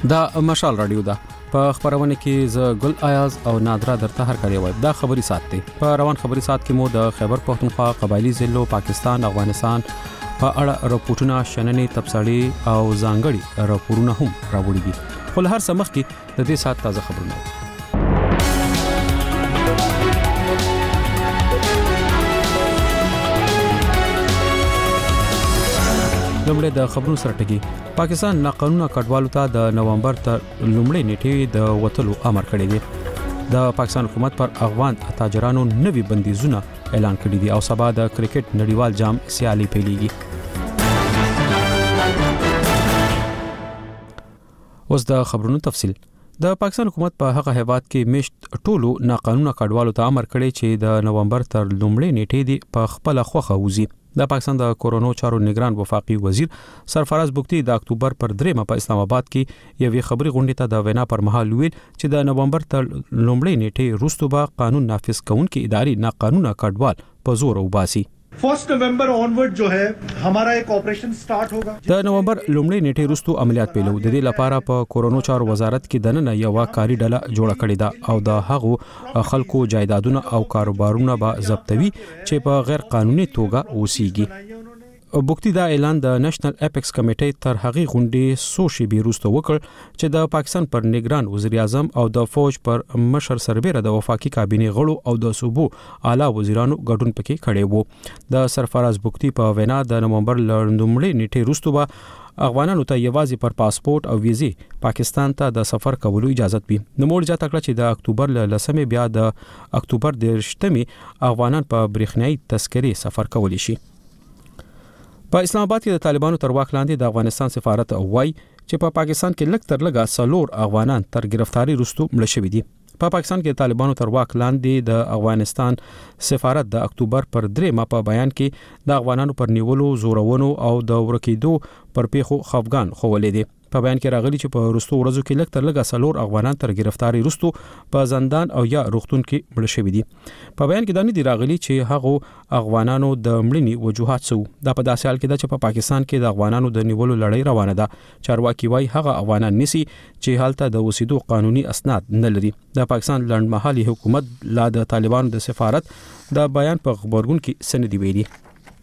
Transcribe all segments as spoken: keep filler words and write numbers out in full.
دا مشال رادیو ده په خبرونه کې ز ګل آیاز او نادرا درته هر کړی وای دا خبري سات دی په روان خبري سات کې مو د خیبر پختونخوا قبایلی ضلعو پاکستان افغانستان په اړه راپورټونه شننې تبصرې او ځانګړي راپورونه هم راوړي دي خو هر څه مخ کې د دې سات تازه خبرونه لومړی د خبرونو سره ټکی پاکستان ناقانونه کډوالو ته د نومبر تر لومړۍ نیټې د وټلو امر کړی دی د پاکستان حکومت پر افغان تاجرانو نوي بندیزونه اعلان کړی دي او سبا د کرکټ نړیوال جام سیالي پیلېږي اوس د خبرونو تفصیل د پاکستان حکومت په هغه هیواد کې مشت ټولو ناقانونه کډوالو ته امر کړی چې د نومبر تر لومړۍ نیټې دی په خپل خوخه وزي د پاکستان د کورونو چارو نگران وفاقي وزیر سرفراز بوکتی د اکتوبر پر دریمه په اسلام آباد کې یوې خبري غونډې ته د وینا پر مهال ویل چې د نومبر تر لومړۍ نیټې وروسته به قانون نافذ کونکي اداري ناقانونه کډوال په زور وباسي first November onward जो है हमारा एक ऑपरेशन स्टार्ट होगा د نومبر لومړۍ نیټې وروسته عملیات پیلو د دې لپاره په کورونو چارو وزارت کې دننه یو کاری ډله جوړه کړې ده او د هغو خلکو جایدادونه او کاروبارونه به ضبطوي چې په غیر قانوني توګه اوسېږي بوکتی دا اعلان د نېشنل اپیکس کمیټې تر هغه غونډې سو شی بیروسته وکړ چې د پاکستان پر نگران وزیر اعظم او د فوج پر مشر سربېره د وفاقي کابینه غړو او د صوبو اعلی وزیرانو ګډون پکې کړي وو د سرفراز بوکتی په وینا د نومبر لومړۍ نیټې وروسته به افغانانو ته یوازې پر پاسپورت او ویزه پاکستان ته د سفر کولو اجازه وي نو موږ جاته کړ چې د اکتوبر لسمه بیا د اکتوبر د شتمي افغانان په برېښنايي تذکرې سفر کولی شي په اسلام آباد کې د طالبانو تر واک لاندې د افغانستان سفارت وای چې په پا پاکستان کې لږ تر لږه سلور افغانان تر گرفتاری وروسته مړ شوي دي په پا پاکستان کې د طالبانو تر واک لاندې د افغانستان سفارت د اکتوبر پر دریمه په بیان کې د افغانانو پر نیولو زورونو او د ورکیدو پر پیښو خفګان خوولې دي په بیان کې راغلي چې په وروستو ورځو کې لږ تر لږه سلور افغانان تر گرفتاری وروسته په زندان او یا روغتون کې مړ شوي دي په بیان کې دا نه دی راغلي چې هغه افغانانو د مړینې وجوهات څه دا په داسې حال کې ده چې په پا پاکستان کې د افغانانو د نیولو لړۍ روانه ده چارواکي وايي هغه افغانان نسی چې حالت د وسیدو قانوني اسناد نه لري د پاکستان لړمحلي حکومت لا د طالبانو د سفارت د بیان په خبرګون کې سند دی ویلي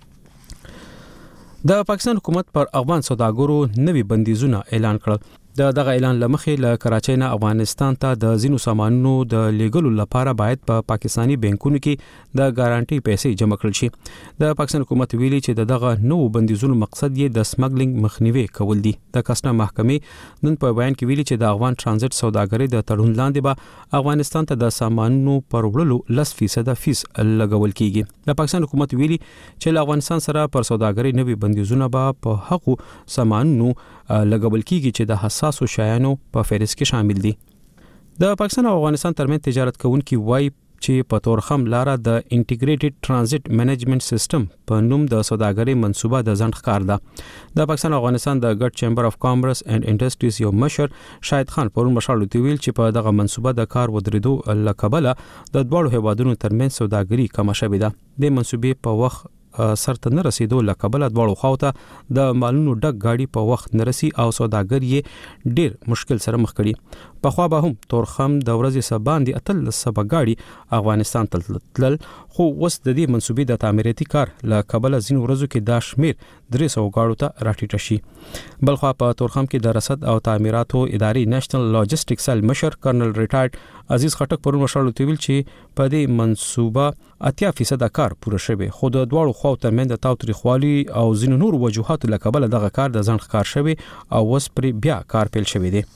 د پاکستان حکومت پر افغان سوداګرو نوي بندیزونه اعلان کړل د دغه اعلان لمخې له کراچۍ نه افغانستان ته د زینو سامانونو د لیګلو لپاره باید په پا پاکستانی بانکونو کې د ګارانټي پیسې جمع کړل شي د پاکستان حکومت ویلي چې دغه نوو بندیزونو مقصد یې د سمګلینګ مخنیوي کول دي د کسټم محکمې نن په بیان کې ویلي چې د افغان ترانزیت سوداګرۍ د تړون لاندې به افغانستان ته د سامانونو پر وړلو لس فیصد فیس لګول کیږي د پاکستان حکومت ویلي چې له افغانستان سره پر سوداګرۍ نوي بندیزونه به په هغو سامانونو لګول کیږي چې د حساسو شیانو په فهرست کې شامل دي د پاکستان او افغانستان ترمنځ تجارت کوونکي وای چې په تورخم لاره د انټیګریټډ ترانزیت منیجمنت سیستم په نوم د سوداګرۍ منصوبه د ځنډ ښکار ده د پاکستان او افغانستان د ګډ چیمبر اف کامرس اینڈ انډستریز یو مشر شاهد خان پرون مشال ویل چې په دغه منصوبه د کار ودرېدو لکبله د دوړو هیوادونو ترمنځ سوداګري کم شوې ده د منصوبې په وخت سرته نه رسیدو لکبله دوړو خواته د مالونو ډک گاډي په وخت نرسي او سوداګر یې ډیر مشکل سره مخ کړي په خوا به هم تورخم د ورځې سباندې اتل سبا گاډي افغانستان ته تلل خو وس د دې منصوبې د تعمیراتي کار لکبله ځین ورځو کې دا شمیر درې سوه گاډو ته راټیټ شي بل خوا په تورخم کې د رصد او تعمیراتو ادارې نېشنل لاجستیک سیل مشر کرنل ریټایرډ عزیز خټک پرون مشال ویل چې په دې منصوبه اتیا فیصد کار پوره شوی خو د دوړو خو ترمنځ د تاوتریخوالي او ځینو نور وجوهاتو لکبله دغه کار د ځنډ ښکار شوی او وس پر بیا کار پیل شوی دی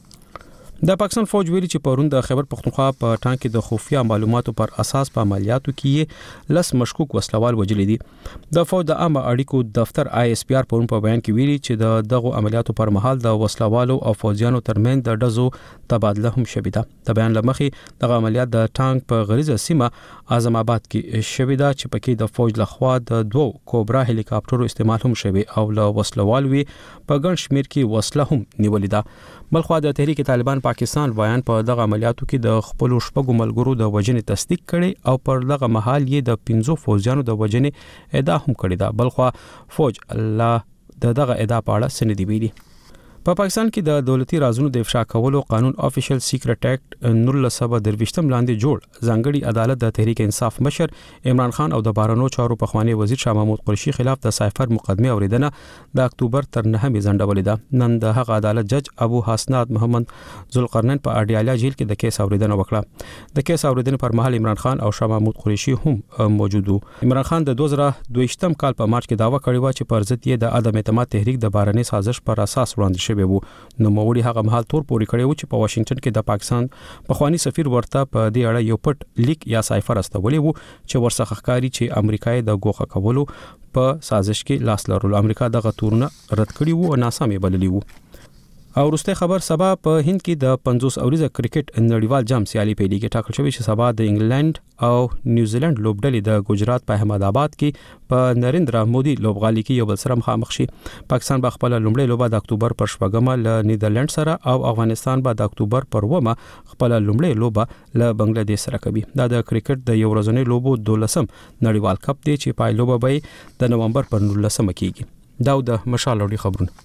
د پاکستان فوج ویلي چې پرون د خیبر پختونخوا په ټانک کې د خفیه معلوماتو پر اساس په عملیاتو کې لس مشکوک وسلوال وجلې دي د فوج د عامه اړیکو دفتر آی اس پی آر پرون په بیان کې ویلي چې د دغه عملیاتو پر مهال د وسلوالو او فوجیانو ترمنځ د ډزو تبادله هم شوې ده د بیان لمخې دغه عملیات د ټانک په غریزه سیمه اعظم آباد کې شوې ده چې پکې د فوج لخوا د دوو کوبرا هلیکاپټرو استعمال هم شوی او له وسلوال وی په ګڼ شمیر کې وسله هم نیولې ده بلخوا د تحریک طالبان پاکستان بیان په دغه عملیاتو کې د خپل شپږو ملګرو د وجنې تصدیق کړي او پر دغه محل یې د پنځو فوجیانو د وجنې ادعا هم کړې ده بلخوا فوج الله د دغه ادعا په اړه سند دی ویلي په پا پاکستان کې د دولتي رازونو د افشا کولو قانون افیشل سیکرټ اکټ نولس سوه درویشتم لاندې جوړ ځانګړي عدالت د تحریک انصاف مشر عمران خان او د بهرنیو چارو پخوانی وزیر شاه محمود قریشي خلاف د سایفر مقدمه اوریدنه د اکتوبر تر نهمې ځنډولې ده. نن د هغه عدالت جج ابو حسنات محمد ذوالقرنین په اډیالا جیل کې د کیس اوریدنه وکړه. د کیس اوریدنې پر مهال عمران خان او شاه محمود قریشي هم موجود وو. عمران خان د دوه زره دویشتم کال په مارچ کې داوا کړې و چې پر ضد یې د عدم اعتماد تحریک د بهرنی سازش پر اساس وړاندې شوی وو. نو موري هغه مهال تور پوري کړی و چې په واشنگټن کې د پاکستان پخوانی سفیر ورته په دې اړه یو پټ لیک یا سایفر استولې وو چې ورڅخه ښکاری چې امریکای د ګوښه کولو په سازش کې لاس لرلو. امریکا دغه تورونه رد کړی وو او ناسمې بللی وو. او وروسته خبر سبا په هند کې د پنځوس اوریزه کرکټ نړیوال جام سیالي پیلېږي. ټاکل شوی چې سبا د انګلند او نیوزیلند لوبډلې د ګجرات په احمد آباد کې په نریندرا مودي لوبغالي کې یو بل سره مخامخ شي. پاکستان به خپل لومړی لوبه د اکتوبر پر شپږمه له نیدرلند سره او افغانستان به د اکتوبر پر اوومه خپل لومړی لوبه له بنگلاديش سره کوي. دا د کرکټ د یو ورځنی لوبو دولسم نړیوال کپ دی چې پای لوبه به د نومبر پر نولسمه کیږي. دا د مشال لوړي خبرونه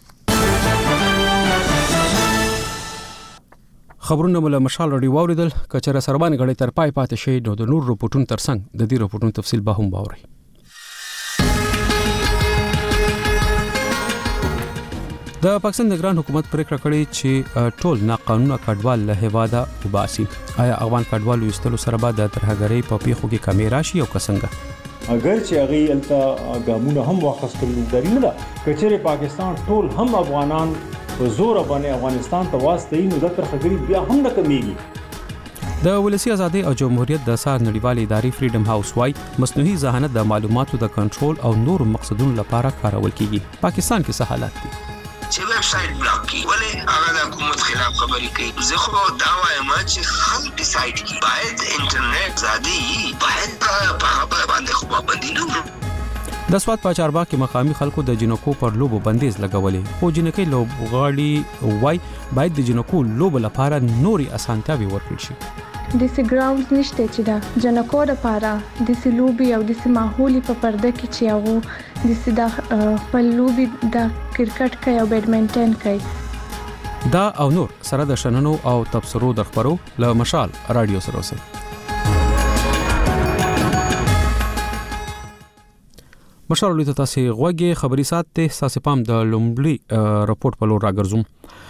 خبرونه مله مشال رډي واوریدل. کچره سربان غړي تر پای پاتې شي نو د نور رپورټونو ترڅنګ د دې رپورټونو تفصیل به هم باوري. د پاکستان د ګران حکومت پریکړه کړې چې ټول ناقانونه کډوال له هواده وباسي. آیا افغان کډوال وستلو سره به د ترهګرۍ په پیښو کې کمی راشي او څنګه؟ اگر چې هغه الته ګامونه هم واخستل داري نه ده کچره پاکستان ټول هم افغانان په زور باندې افغانستان ته واسطه نو د ترخګری بیا هم نه کمیږي. د ولسی ازادي او جمهوریت د سار نړیوال ادارې فریډم هاوس وايي مصنوعي ذهانت د معلوماتو د کنټرول او نور مقصدونو لپاره کارول کیږي. پاکستان کې څه حالات دي؟ چې ویب سټ بلاک کی ولې هغه د حکومت خلاف خبرې کوي. زه خو دا وایم چې خلک ډیسایډ کی باید انټرنیټ زادي باید په خبره باندې خو باندې نه. د سواد په چارباغ کې مقامي خلکو د جنکو پر لوبو بندیز لګولې. خو جنکې لوبغاړي وای باید د جنکو لوبو لپاره نوري اسانتیاوي ورکړل شي. د سی ګراوندز نشته چې دا جنکو لپاره د سی لوبي او د سی ماحولي په پرده کې چې هغه د سی د خپل لوبي د کرکټ کوي او بیډمنټن کوي. دا او نور سره د شننو او تبصرو د خبرو له مشال رادیو سره اوسئ. مشال لوي تاسو غوږی خبري سات ته تاسو پام د لومړي رپورت په لور راګرځوم.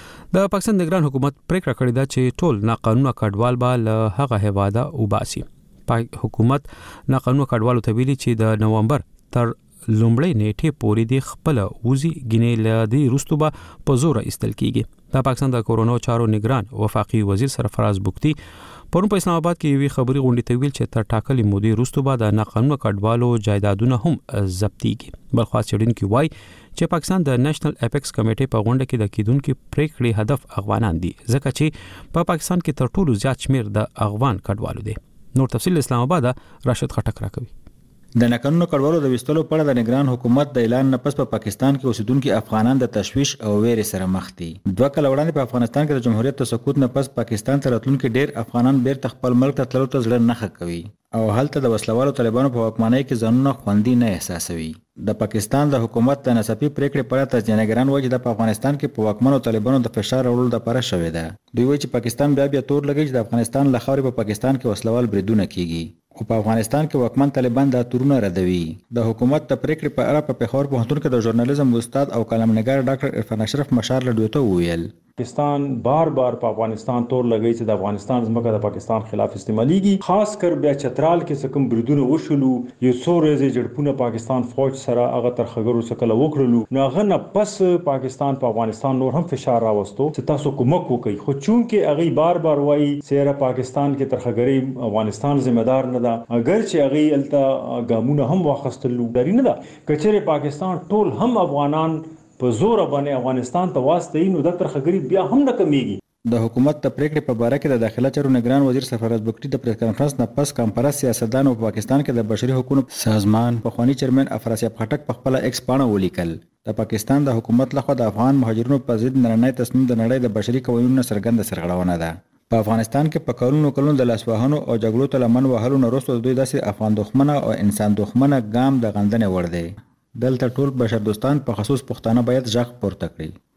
د پاکستان د ګران حکومت پریکړه کړې ده چې ټول ناقانونه کډوال به له هغه هواده وباسي. پاک حکومت ناقانونه کډوالو ته ویلي چې د نومبر تر لومړۍ نیټه پورې د خپل وزي ګینې لدی رستوبه په زور استل کیږي. د پاکستان د کورونا چارو نگران وفاقي وزیر سرفراز بوکتی پرون په اسلام آباد کې وی خبري غونډه ته ویل چې تر ټاکلې مودې رستوبه د ناقانونه کډوالو جایدادونه هم ضبطيږي. بلخوا چړین کې وای چې پاکستان د نېشنل اپیکس کمیټې په غونډه کې د کیدونکو پریکړې هدف افغانان دي ځکه چې په پاکستان کې تر ټولو زیات شمیر د افغان کډوالو دي. نور تفصیل اسلام آباد راشد خټک راکوي. د ناقانونه کډوالو د وستلو په اړه د نگران حکومت د اعلان نه پس په پا پاکستان کې اوسیدونکو افغانان د تشویش او ویرې سره مخ دي. دوه کال وړاندې په افغانستان کې د جمهوریت د سقوط نه پس پاکستان ته راتلونکي ډیر افغانان بیرته خپل ملک ته تللو ته ځړ نه کوي او هلته د وسلوالو طالبانو په واکمنۍ کې ځانونه خوندي نه احساسوي. د پاکستان د حکومت د ناڅاپي پریکړې په اړه تجزیه‌نګران وایي چې د افغانستان کې په واکمنو طالبانو د فشار راوړلو لپاره شوې ده. دوی وایي چې پاکستان بیا بیا تور لګي چې د افغانستان له خاورې په پاکستان کې وسلوال بریدونه کیږي. خو په افغانستان کې واکمن طالبان دا تورونه ردوي. د حکومت د پریکړې په اړه په پېښور پوهنتون کې د ژورنالیزم استاد او کالمنګار ډاکټر عرفان اشرف مشار لډوي ته وویل پاکستان بار بار په افغانستان تور لګی چې د افغانستان ځمکه د پاکستان خلاف استعماليږي. خاص کر بیا چترال کې څکم بریدونه وشلو یو څو ورځې جړپونه پاکستان فوج سره هغه تر خګرو څخه وکړلو نو هغه نه پس پاکستان په افغانستان نور هم فشار راوستو چې تاسو کومک وکړي. خو چونکه هغه بار بار وایي چې پاکستان کې تر خګری افغانستان ذمہ دار نه ده اگر چې هغه الته ګامونه هم واخستلو داري نه ده کچره پاکستان ټول هم افغانان په زور باندې افغانستان ته واسطه نو د ترخګری بیا هم نه کمیږي. د حکومت د پریکړې په باره کې د داخله چارو نگران وزیر سرفراز بوکتی د پریس کانفرنس نه پس کانفرنس سیاستدانو په پاکستان کې د بشري حقوقو سازمان پخوانی چیرمن افراسیاب خټک په خپل ایکس پاڼه ولیکل د پاکستان د حکومت لخوا د افغان مهاجرینو په ضد نړیوال تصمیم د نړۍ د بشري قوانینو څرګنده سرغړونه ده. په افغانستان کې په کلونو کلونو د لاسوهنو او جګړو ته لمن وهلو نه وروسته دوی داسې افغان دښمنه او انسان دښمنه ګام د غندنې وړ دی. دلته ټول بشر دوستان په خصوص پښتانه باید ځخ پورته کړي.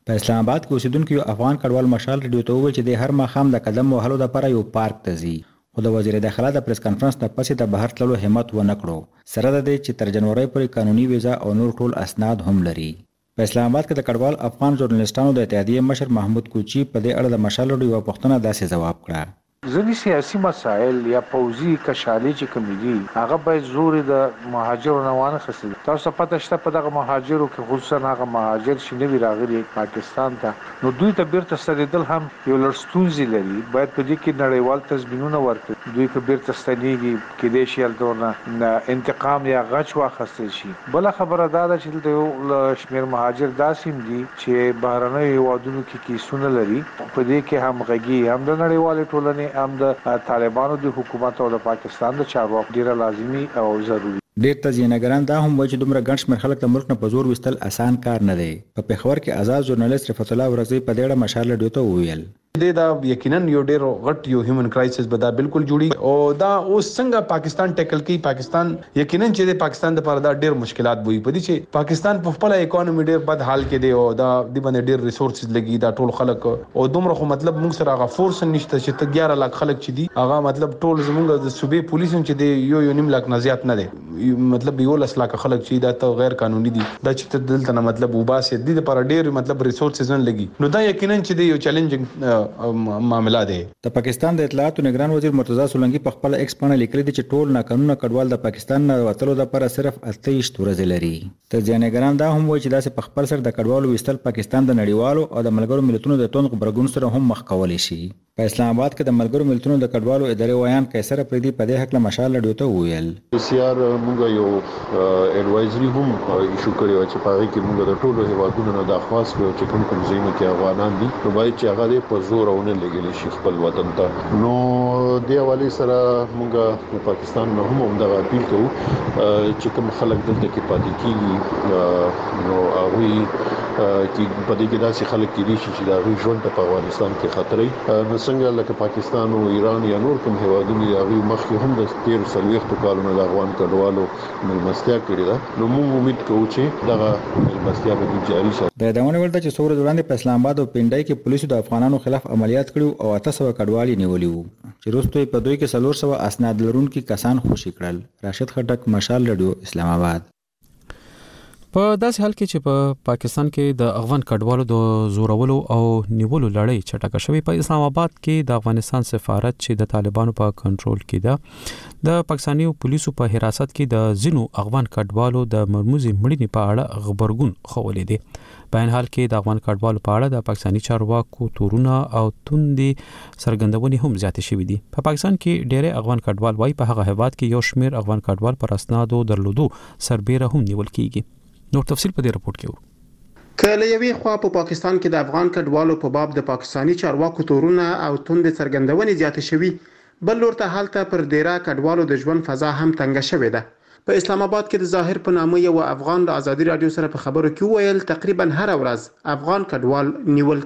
په اسلام آباد کې اوسیدونکو یو افغان کډوال مشال رادیو ته وویل چې د هر ماښام د قدم وهلو لپاره یو پارک ته ځي، خو د وزیر داخله د پریس کانفرنس نه پسې د بهر تللو همت ونه کړو، سره د دې چې تر جنوري پورې قانوني ویزا او نور ټول اسناد هم لري. په اسلام آباد کې د کډوال افغان ژورنالیستانو د اتحادیې مشر محمود کوچی په دې اړه د مشال رادیو یوه پوښتنه داسې ځواب کړه: ځینې سیاسي مسایل یا پوځي کشالي چې کوم دي هغه باید زور د مهاجرو نه وانه خسي. تاسو پته شته په دغه مهاجرو کې خصوصا هغه مهاجر چې نوی راغلي پاکستان ته، نو دوی ته بیرته ستنېدل هم یو لړ ستونزې لري. باید په دې کې نړیوال تضمینونه ورکړي. دوی که بیرته ستنېږي کېدای شي هلته انتقام یا غچ واخیستل شي. بله خبره دا ده چې دلته یو شمېر مهاجر داسې هم دي چې بهرنیو هېوادونو کې کیسونه لري. په دې کې همغږي هم د نړیوالې ټولنې هم د طالبانو د حکومت او د پاکستان د چارواکو ډیره لازمي او ضروري. ډېر تزیینګران دا هم وایي چې دومره ګڼ شمېر خلک د ملک نه په زور ویستل اسان کار نه دی. په پېښور کې آزاد ژورنالیست رفعت الله ورزی په دې اړه مشال رادیو ته وویل: دا یقینا یو ډیر غټ یو هیومن کرایسس به دا بالکل جوړي او دا اوس څنګه پاکستان ټیکل کوي. پاکستان یقینا چې د پاکستان د لپاره دا ډیر مشکلات وي په دې چې پاکستان په خپل اکانومي ډیر بد حال کې دی او دا د باندې ډیر ریسورسز لګي دا ټول خلک او دومره خو مطلب موږ سره هغه فورس نشته چې اګیاره لک خلک چې دي هغه مطلب ټول زموږ د صوبې پولیس چې دی یو یو نیم لک نه زیات نه دی، مطلب یو لس لک خلک چې دا ته غیر قانوني دي دا چې دلته نه مطلب وباسي د لپاره ډیر مطلب ریسورسز نه لګي. نو دا یقینا چې دی یو چیلنجینګ د پاکستان د اطلاعاتو نگران وزیر مرتضی سولنګي په خپل ایکس باندې لیکلي دي چې ټول ناقانونه کډوال د پاکستان نه وتلو لپاره صرف اته ویشت ورځې لري. تجزیه‌نګران دا هم وایي چې داسې په خپل سر د کډوالو ویستل پاکستان د نړیوالو او د ملګرو ملتونو د توند غبرګون سره هم مخ کولی شي. په اسلام آباد کې د ملګرو ملتونو د کډوالو ادارې ویان قیصر افریدي په دې حق له مشال رادیو ته وویل: سیار موږ یو اډوایزري هم ایشو کړی و چې په هغه کې موږ د ټولو هیوادونو نه درخواست کړو چې کوم کوم ځایونه کې افغانان دي نو باید چې هغه په زور او نه لګیل شي خپل وطن ته. نو د حواله سره موږ پاکستان نه هم دا اپیل کوو چې کوم خلک دلته کې پاتې کیږي نو هغه چې په دې کې داسې خلک کېدي چې دا غوښ ژوند په افغانستان کې خطرې نو څنګه لکه پاکستان او ایران یا نور کوم هیوادونه هغه مخکې هم د تیر سلويختو کالونو د افغان کډوالو ملمستیا کړې ده. نو موږ امید کوو چې دغه ملمستیا به جاري شي. د داونه ولته چې څوره وړاندې په اسلام آباد او پنډای کې پولیسو د افغانانو خلاف عملیات کړو او اته سوه کډوالي نیولي وو چې وروسته په دوی کې څلور سوه اسناد لرونکي کسان خوشي کړل. راشد خټک، مشال رادیو، اسلام آباد. په داسې حال کې چې په پا پاکستان کې د افغان کډوالو د زورولو او نیولو لړۍ چټکه شوې، په اسلام آباد کې د افغانستان سفارت چې د طالبانو په کنټرول کې ده د پاکستاني پولیسو په حراست کې د ځینو افغان کډوالو د مرموزي مړینې په اړه خبرګون خولې دي. په ان حال کې د افغان کډوالو په اړه د پاکستاني چارواکو تورونه او توندې څرګندونې هم زیاتې شوې دي. په پاکستان کې ډېری افغان کډوال وايي په هغه هیواد کې یو شمېر افغان کډوال پر اسنادو درلودو سربېره هم نیول کیږي. نور تفصیل په دې رپورت کې وو. کله یوې خوا په پاکستان کې د افغان کډوالو په باب د پاکستاني چارواکو تورونه او توندې څرګندونې زیاتې شوي، بل لور ته هلته پر ډیره کډوالو د ژوند فضا هم تنګه شوې ده. په اسلام آباد کې د ظاهر په نامه یو افغان د ازادي رادیو سره په خبرو کې وویل تقریبا هر ورځ افغان کډوال نیول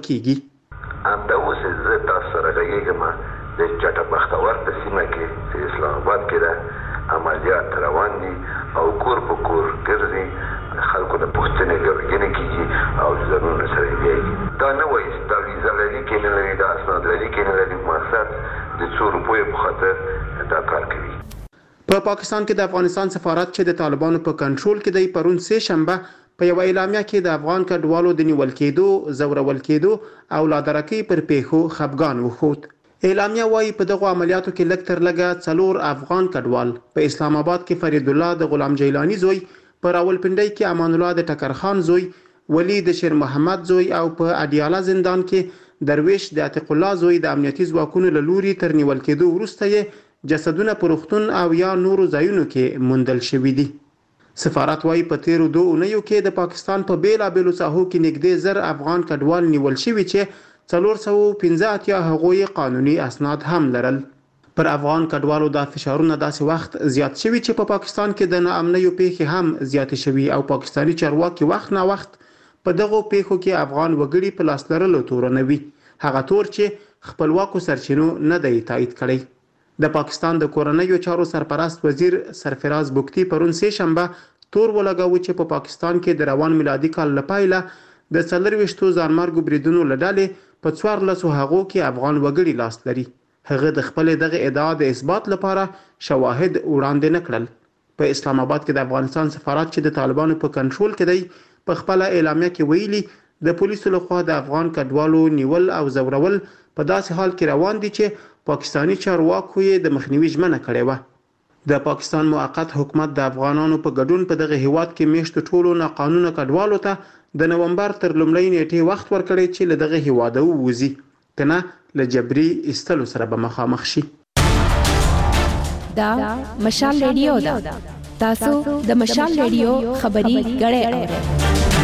کیږي. دا اوس زه تاسو سره غږیږم د چټه بختور په سیمه کې چې اسلام آباد کې ده عملیات روان دي او کور په کور ګرځي خلکو د پښتنې ګرځنه کیږي او ضروري سره دی. دا نه وایي دا ویزا لري کې نه لري دا اسناد لري کې نه لري مقصد د څو روپیو په خاطر دا کار کوي. په پاکستان کې د افغانستان سفارت چې د طالبانو په کنټرول کې دی پرون سه شنبه په یو اعلامیه کې د افغان کډوالو د نیول کېدو، زورول کېدو او لادرکۍ پر پیښو خفګان وښود. اعلامیه وايي په دغه عملیاتو کې لږ تر لږه څلور افغان کډوال په اسلام آباد کې فرید الله د غلام جیلانی زوی، په راولپنډۍ کې امان الله د ټکر خان زوی، ولی د شیر محمد زوی او په اډیاله زندان کې درویش د عتیق الله زوی د امنیتي ځواکونو له لوري تر نیول کېدو وروسته یې جسدونه په روغتون او یا نورو ځایونو کې موندل شوي دي. سفارت وايي په تیرو دوه اونیو کې د پاکستان په بیلابیلو ساحو کې نږدې زر افغان کډوال نیول شوي چې څلور سوه پنځه اتیا هغوی قانوني اسناد هم لرل. پر افغان کډوالو دا فشارونه داسې وخت زیات شوي چې په پاکستان کې د ناامنیو پیښې هم زیاتې شوي او پاکستاني چارواکي وخت نه وخت په دغو پیښو کې افغان وګړي په لاس لرلو تورنوي، هغه تور چې خپلواکو سرچینو نه دی تایید کړی. د پاکستان د کورنیو چارو سرپرست وزیر سرفراز بوکتی پرون سه شنبه تور ولګاوه چې په پاکستان کې د روان میلادي کال لپاره د څلرويشتو ځانمرګو بریدونو له ډلې په څوارلسو هغو کې افغان وګړي لاس لري. هغه د خپل دغه ادعا د اثبات لپاره شواهد وړاندې نه کړل. په اسلام آباد کې د افغانستان سفارت چې د طالبانو په کنټرول کې دی په خپل اعلامیه کې ویلي د پولیسو لخوا د افغان کډوالو نیول او زورول په داسې حال کې روان دي چې پاکستانی چارواکو یې د مخنیوي ژمنه کړې وه. د پاکستان موقت حکومت د افغانانو په ګډون په دغه هیواد کې میشتو ټولو ناقانونه کډوالو ته د نومبر تر لومړۍ نیټې وخت ورکړی چې له دغه هیواده ووځي، کنه له جبري ایستلو سره به مخامخ شي. دا مشال ریډیو ده. تاسو د مشال ریډیو خبري غړې اورئ.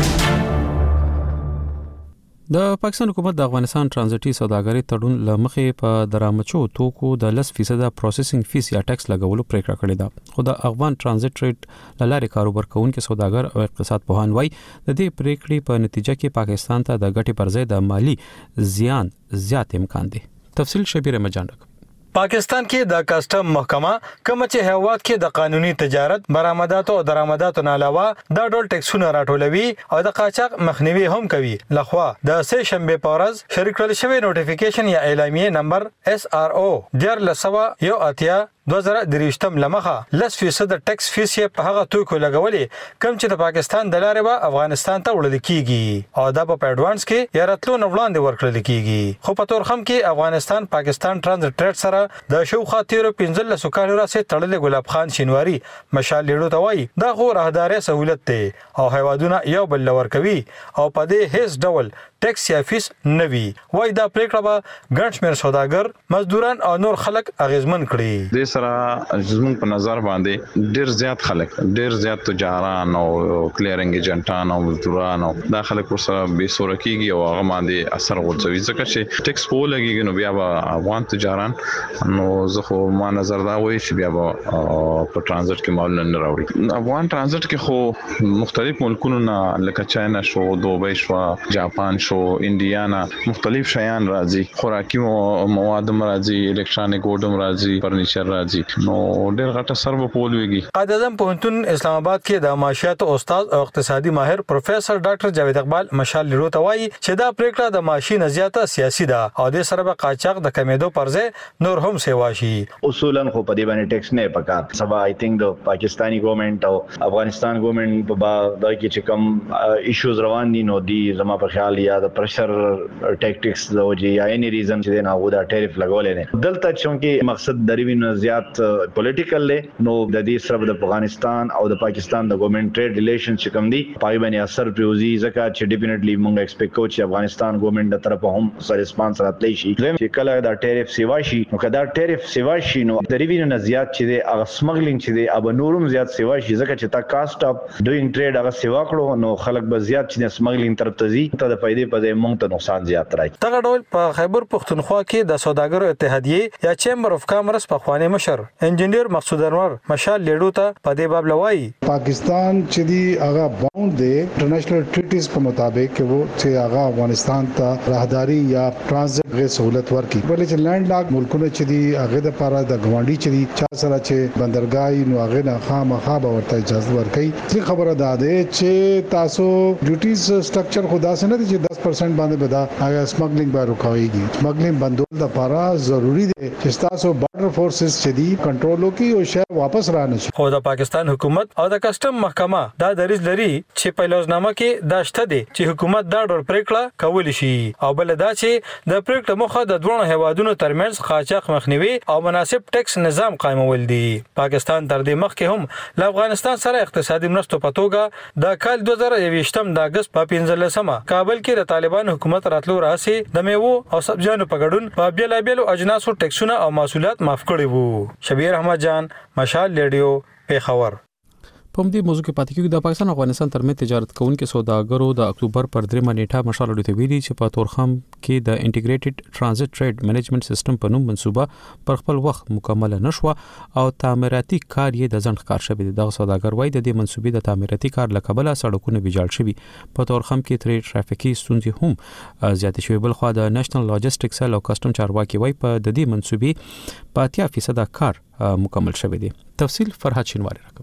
د پاکستان حکومت د افغانستان ترانزیټي سوداګرۍ تړون لمخې په درامچو توکو د لس فیصد پروسیسینګ فیس یا ټیکس لګولو پریکړه کړې ده. خو د افغان ترانزیټ ټریډ لارې کاروبار کوونکي سوداګر او اقتصاد پوهان وایي د دې پریکړې په نتیجه کې پاکستان ته د ګټې پر ځای د مالی زیان زیات امکان دی. تفصیل شبیر مجاندک. پاکستان کې د کسٹم محکمه کوم چې هیواد کې د قانوني تجارت، برآمدات او درآمدات نه علاوه د ډول ټیکسونه راټولوي او د قاچاق مخنیوي هم کوي. لخوا د سه شنبه په ورځ شریک کړل شوی نوټیفیکیشن یا اعلامیه نمبر اس آر او ډیر لسوا یو اتیا دوه زره دریشتم لمخه لس فیصد ټیکس فیس په هغه توکو لګولې کوم چې د پاکستان د لارې به افغانستان ته وړل کیږي او دا په اډوانس کې یا راتلو نه وړاندې ورکړل کیږي. خو په تور خم کې افغانستان پاکستان ترانزیت ټریډ سره د شوخه تیرو پنځه لس کال راځي تړلې ګلاب خان شینواری مشال لیډو ته وایي دا خو راهداري سہولت دی او هیوادونه یو بل لور کوي او په دې هیڅ ډول ټیکس یا فیس نه وي. وایي دا پریکړه به ګڼ شمېر سوداګر، مزدوران او نور خلک اغیزمن کړي. د سره زموږ په نظر باندې ډیر زیات خلک، ډیر زیات تجاران او کلیرنګ ایجنټان او مزدوران او دا خلک ورسره به سوره کیږي او هغه باندې اثر غورځوي ځکه چې ټیکس په لګیږي نو بیا به افغان تجاران نو زه خو ما نظر دا وایي چې بیا به په ترانزیت کې مال نه راوړي. افغان ترانزیت کې خو مختلف ملکونو نه لکه چاینا شو، دوبۍ شو، جاپان شو، انډیانا مختلف شیان راځي، خوراکي مواد راځي، الکترونیک ګوډم راځي، فرنیچر راځي، نو ډېر غټه سر په پولويږي. قائد اعظم پوهنتون اسلام آباد کې د معاشیات استاد او اقتصادي ماهر پروفیسور ډاکټر جاوید اقبال مشال لیډو ته وایي چې دا پریکړه د معاشي نه زیاته سیاسي ده او د سره به قاچاق د کمیدو پر ځای نور هم سیوا شي. اصولا خو په دې باندې ټیکس نه پکار سبا آی تھنک د پاکستانی ګورنمنت او افغانستان ګورنمنت په دا کې چې کوم ایشوز روان دي نو دی زما په خیال یا د پرشر ټیکټکس د وجې یا اني ریزن چې نه هغه دا ټیرف لګولې نه دلته چې مقصد دریوی نه زیات پولیټیکل له نو د دې سره د افغانستان او د پاکستان د ګورنمنت ټریډ ریلیشن چې کوم دي پای باندې اثر پروزي ځکه چې ډیفینټلی موږ ایکسپیکټ کوو چې افغانستان ګورنمنت د طرفه هم سره ریسپانس راتلی شي چې کله دا ټیرف سیوا شي نو کدا ټیرف سیوا شي نو دریوی نه زیات چې د هغه سمګلینګ چې د اب نورم زیات سیوا شي ځکه چې تا کاست اف ډوینګ ټریډ هغه سیوا کړو نو خلک به زیات چې سمګلینګ طرف ته ځي ته د فائدې په ځای موږ ته نقصان زیات راځي. دغه ډول په خیبر پختونخوا کې د سوداګرو اتحادیه یا چیمبر اف کامرس په خوانی مشر انجینیر مقصود انور مشال لیډو ته په دې باب لوي پاکستان چې دی هغه باوند دی انټرنیشنل ټریټیز په مطابق کې وو چې هغه افغانستان ته راهداري یا ترانزیت غیر سہولت ورکړي بلې چې لینډ لاک ملکونه چې دی هغه د لپاره د غونډي چې دی چا سره چې بندرګاه نو هغه نه خامخا به ورته اجازه ورکړي. څه خبره ده چې تاسو ډیوټیز سټرکچر خدا سره نه دي چې دس پرسنټ باندې بدا هغه سمګلینګ به روکاويږي. سمګلینګ بندول د لپاره ضروری دی چې تاسو بارډر فورسز چې دی کنټرول وکړي او شی واپس را نشي. خو د پاکستان حکومت او د کسٹم محکمه دا دریځ لري چې په لوزنامه کې دا شته دي چې حکومت دا ډول پریکړه کولی شي او بل دا چې د پریکړه مخه د دوه هیوادونو ترمنځ قاچاق مخنیوي او مناسب ټیکس نظام قائمول دي. پاکستان تر دې مخکې هم له افغانستان سره اقتصادي مرستو په توګه د کال دوه زره یوویشتم د اگست په پنځلسمه کابل کې د طالبان حکومت راتلو راسي د میوو او سبزیانو په ګډون په بیلابیلو اجناسو ټیکسونه او محصولات معاف کړي وو. شبیر احمد جان مشال لیډیو پیښور. په دې موضوع کې پاتې کېږي د پاکستان او افغانستان ترمنځ تجارت کوونکو سوداګرو د اکتوبر پر درېمه نیټه مشال لیډیو ته ویلي چې په تورخم کې د انټیګریټډ ترانزیت ټریډ منیجمنت سیستم په نوم منصوبه پر خپل وخت مکمل نشوه او تعمیراتي کار یې د ځنډ ښکار شوی دی. دغه سوداګر وایي د دې منصوبې د تعمیراتي کار لکبله سړکونه ویجاړ شوي. په تورخم کې ترې ټرافیکي ستونزې هم زیاتې شوي. بل خو د نېشنل لاجستیک سیل او کسٹم چارواکي وایي په د دې منصوبې په اتیا فیصد کار مکمل شوی دی. تفصیل فرحت شینواری راکړي.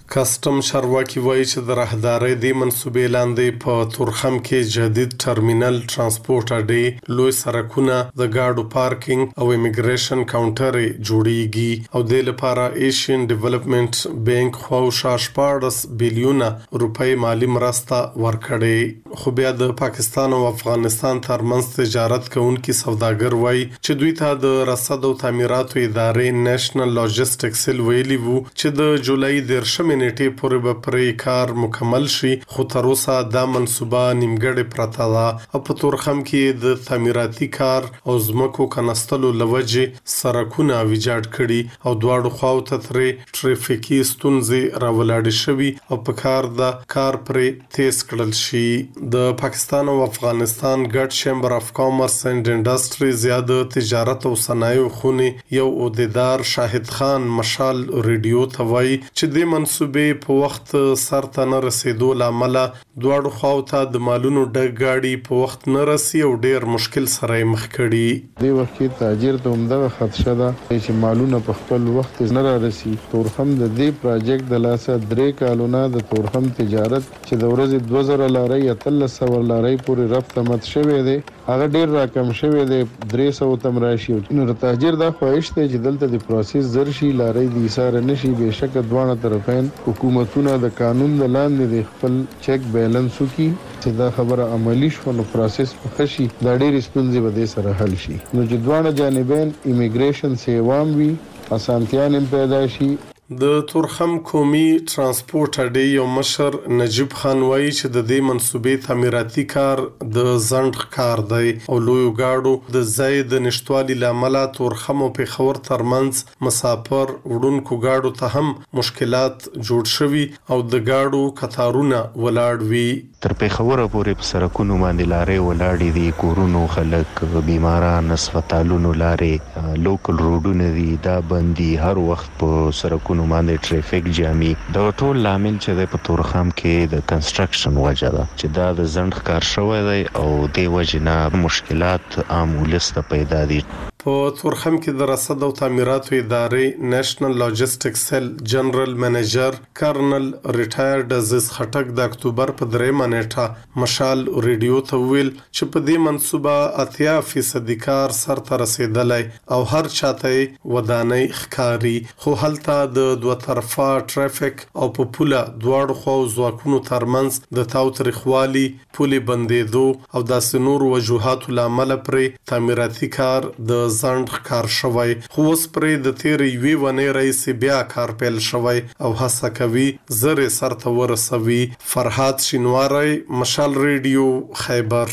کسټم چارواکي وایي چې د راهدارۍ د منصوبې لاندې په تورخم کې جدید ټرمینل، ترانسپورت اډې، لوی سرکونه، د ګاډو پارکینګ او امیګریشن کاونټر جوړیږي او د لپاره ایشین ډیولپمنٹ بانک خو شاشپاړس بلیونه روپۍ مالی مرسته ورکړي. خو بیا د پاکستان او افغانستان ترمنځ تجارت کوونکي سوداګر وایي چې دوی ته د رصد او تعمیراتو ادارې نېشنل لاجستیک سیل ویلي وو چې د جولای دیرشمې نیټې پورې به پرې کار مکمل شي، خو تر اوسه دا منصوبه نیمګړې پرته ده او په تورخم کې د تعمیراتي کار او ځمکو کنستلو له وجې سرکونه ویجاړ کړي او دواړو خواو ته ترې ټریفیکي ستونزې راولاړې شوي او په کار د کار پرې تیز کړل شي. د پاکستان او افغانستان ګډ چیمبر اف کامرس اینډ انډستری زیاده تجارت او صنایع خونې یو عہدیدار شاهد خان مشال ریډیو ته وایي چې د منصوبې په وخت سرته نه رسیدو لامل دواړو خواو ته د مالونو ډک گاډي په وخت نه رسي او ډیر مشکل سره مخ کړي. د وخت تاجر ته عمده خدشه ده چې مالونه په خپل وخت نه را رسي. تورخم د دې پروجیکټ د لاسه درې کالونه د تورخم تجارت چې د ورځې دوه زره لارۍ اتلس سوه لارۍ پورې رفت مت شوی دی هغه ډیر راکم شوی دی، درې سوه تم راشي. نو تاجر دا خواهش دی چې دلته د پروسس زر شي، لارۍ د ایثار نشي. بهشکه دوه طرفین حکومتونه د قانون د لاندې د خپل چک بیلانس وکړي چې دا خبره عملی شو نو پروسس په خشي دا ډېر ستونزې به د سره حل شي. نو چې دوه جانبین ایمیګریشن سیوام وي، اسانتیان هم پیدا شي. د تورخم قومي ترانسپورت اډې یو مشر نجیب خان وایي چې د دې منصوبې تعمیراتي کار د ځنډ کار دی او لوی گاډو د ځای د نشټوالي لامل تورخم او پېښور ترمنځ مسافر وړونکو گاډو ته هم مشکلات جوړ شوي او د گاډو قطارونه ولاړ وي. تر پېښور پورې په سرکونو باندې لارې ولاړې دي، کورونو خلک، بیماران، هسپتالونو لارې، لوکل روډونه دي دا بندي، هر وخت په سرکونو باندې ټریفیک جامي. دا ټول لامل چې د په تورخم کې د کنستراکشن وجه ده چې دا د ځنډ کار شوی دی او د وجنه مشکلات عام ولسته پیدا دي. په تورخم کې د رصد او تعمیراتو ادارې نېشنل لاجستیک سیل جنرال منیجر کرنل ریټایرډ عزیز خټک د اکتوبر په دریمه نیټه مشال ریډیو ته ویل چې په دې منصوبه اتیا فیصدي کار سرته رسیدلی او هر چاته ودانۍ ښکاري، خو هلته د دوه طرفه ټریفیک او په پوله دواړو خواو ځواکونو ترمنځ د تاوتریخوالي، پولې بندېدو او داسې نورو وجوهاتو له امله پرې تعمیراتي کار د ځنډ کار شوی، خو اوس پرې د تیرې یوې ونې راهیسې بیا کار پیل شوی او هڅه کوي زر یې سرته ورسوي. فرهاد شینواری، مشال ریډیو، خیبر.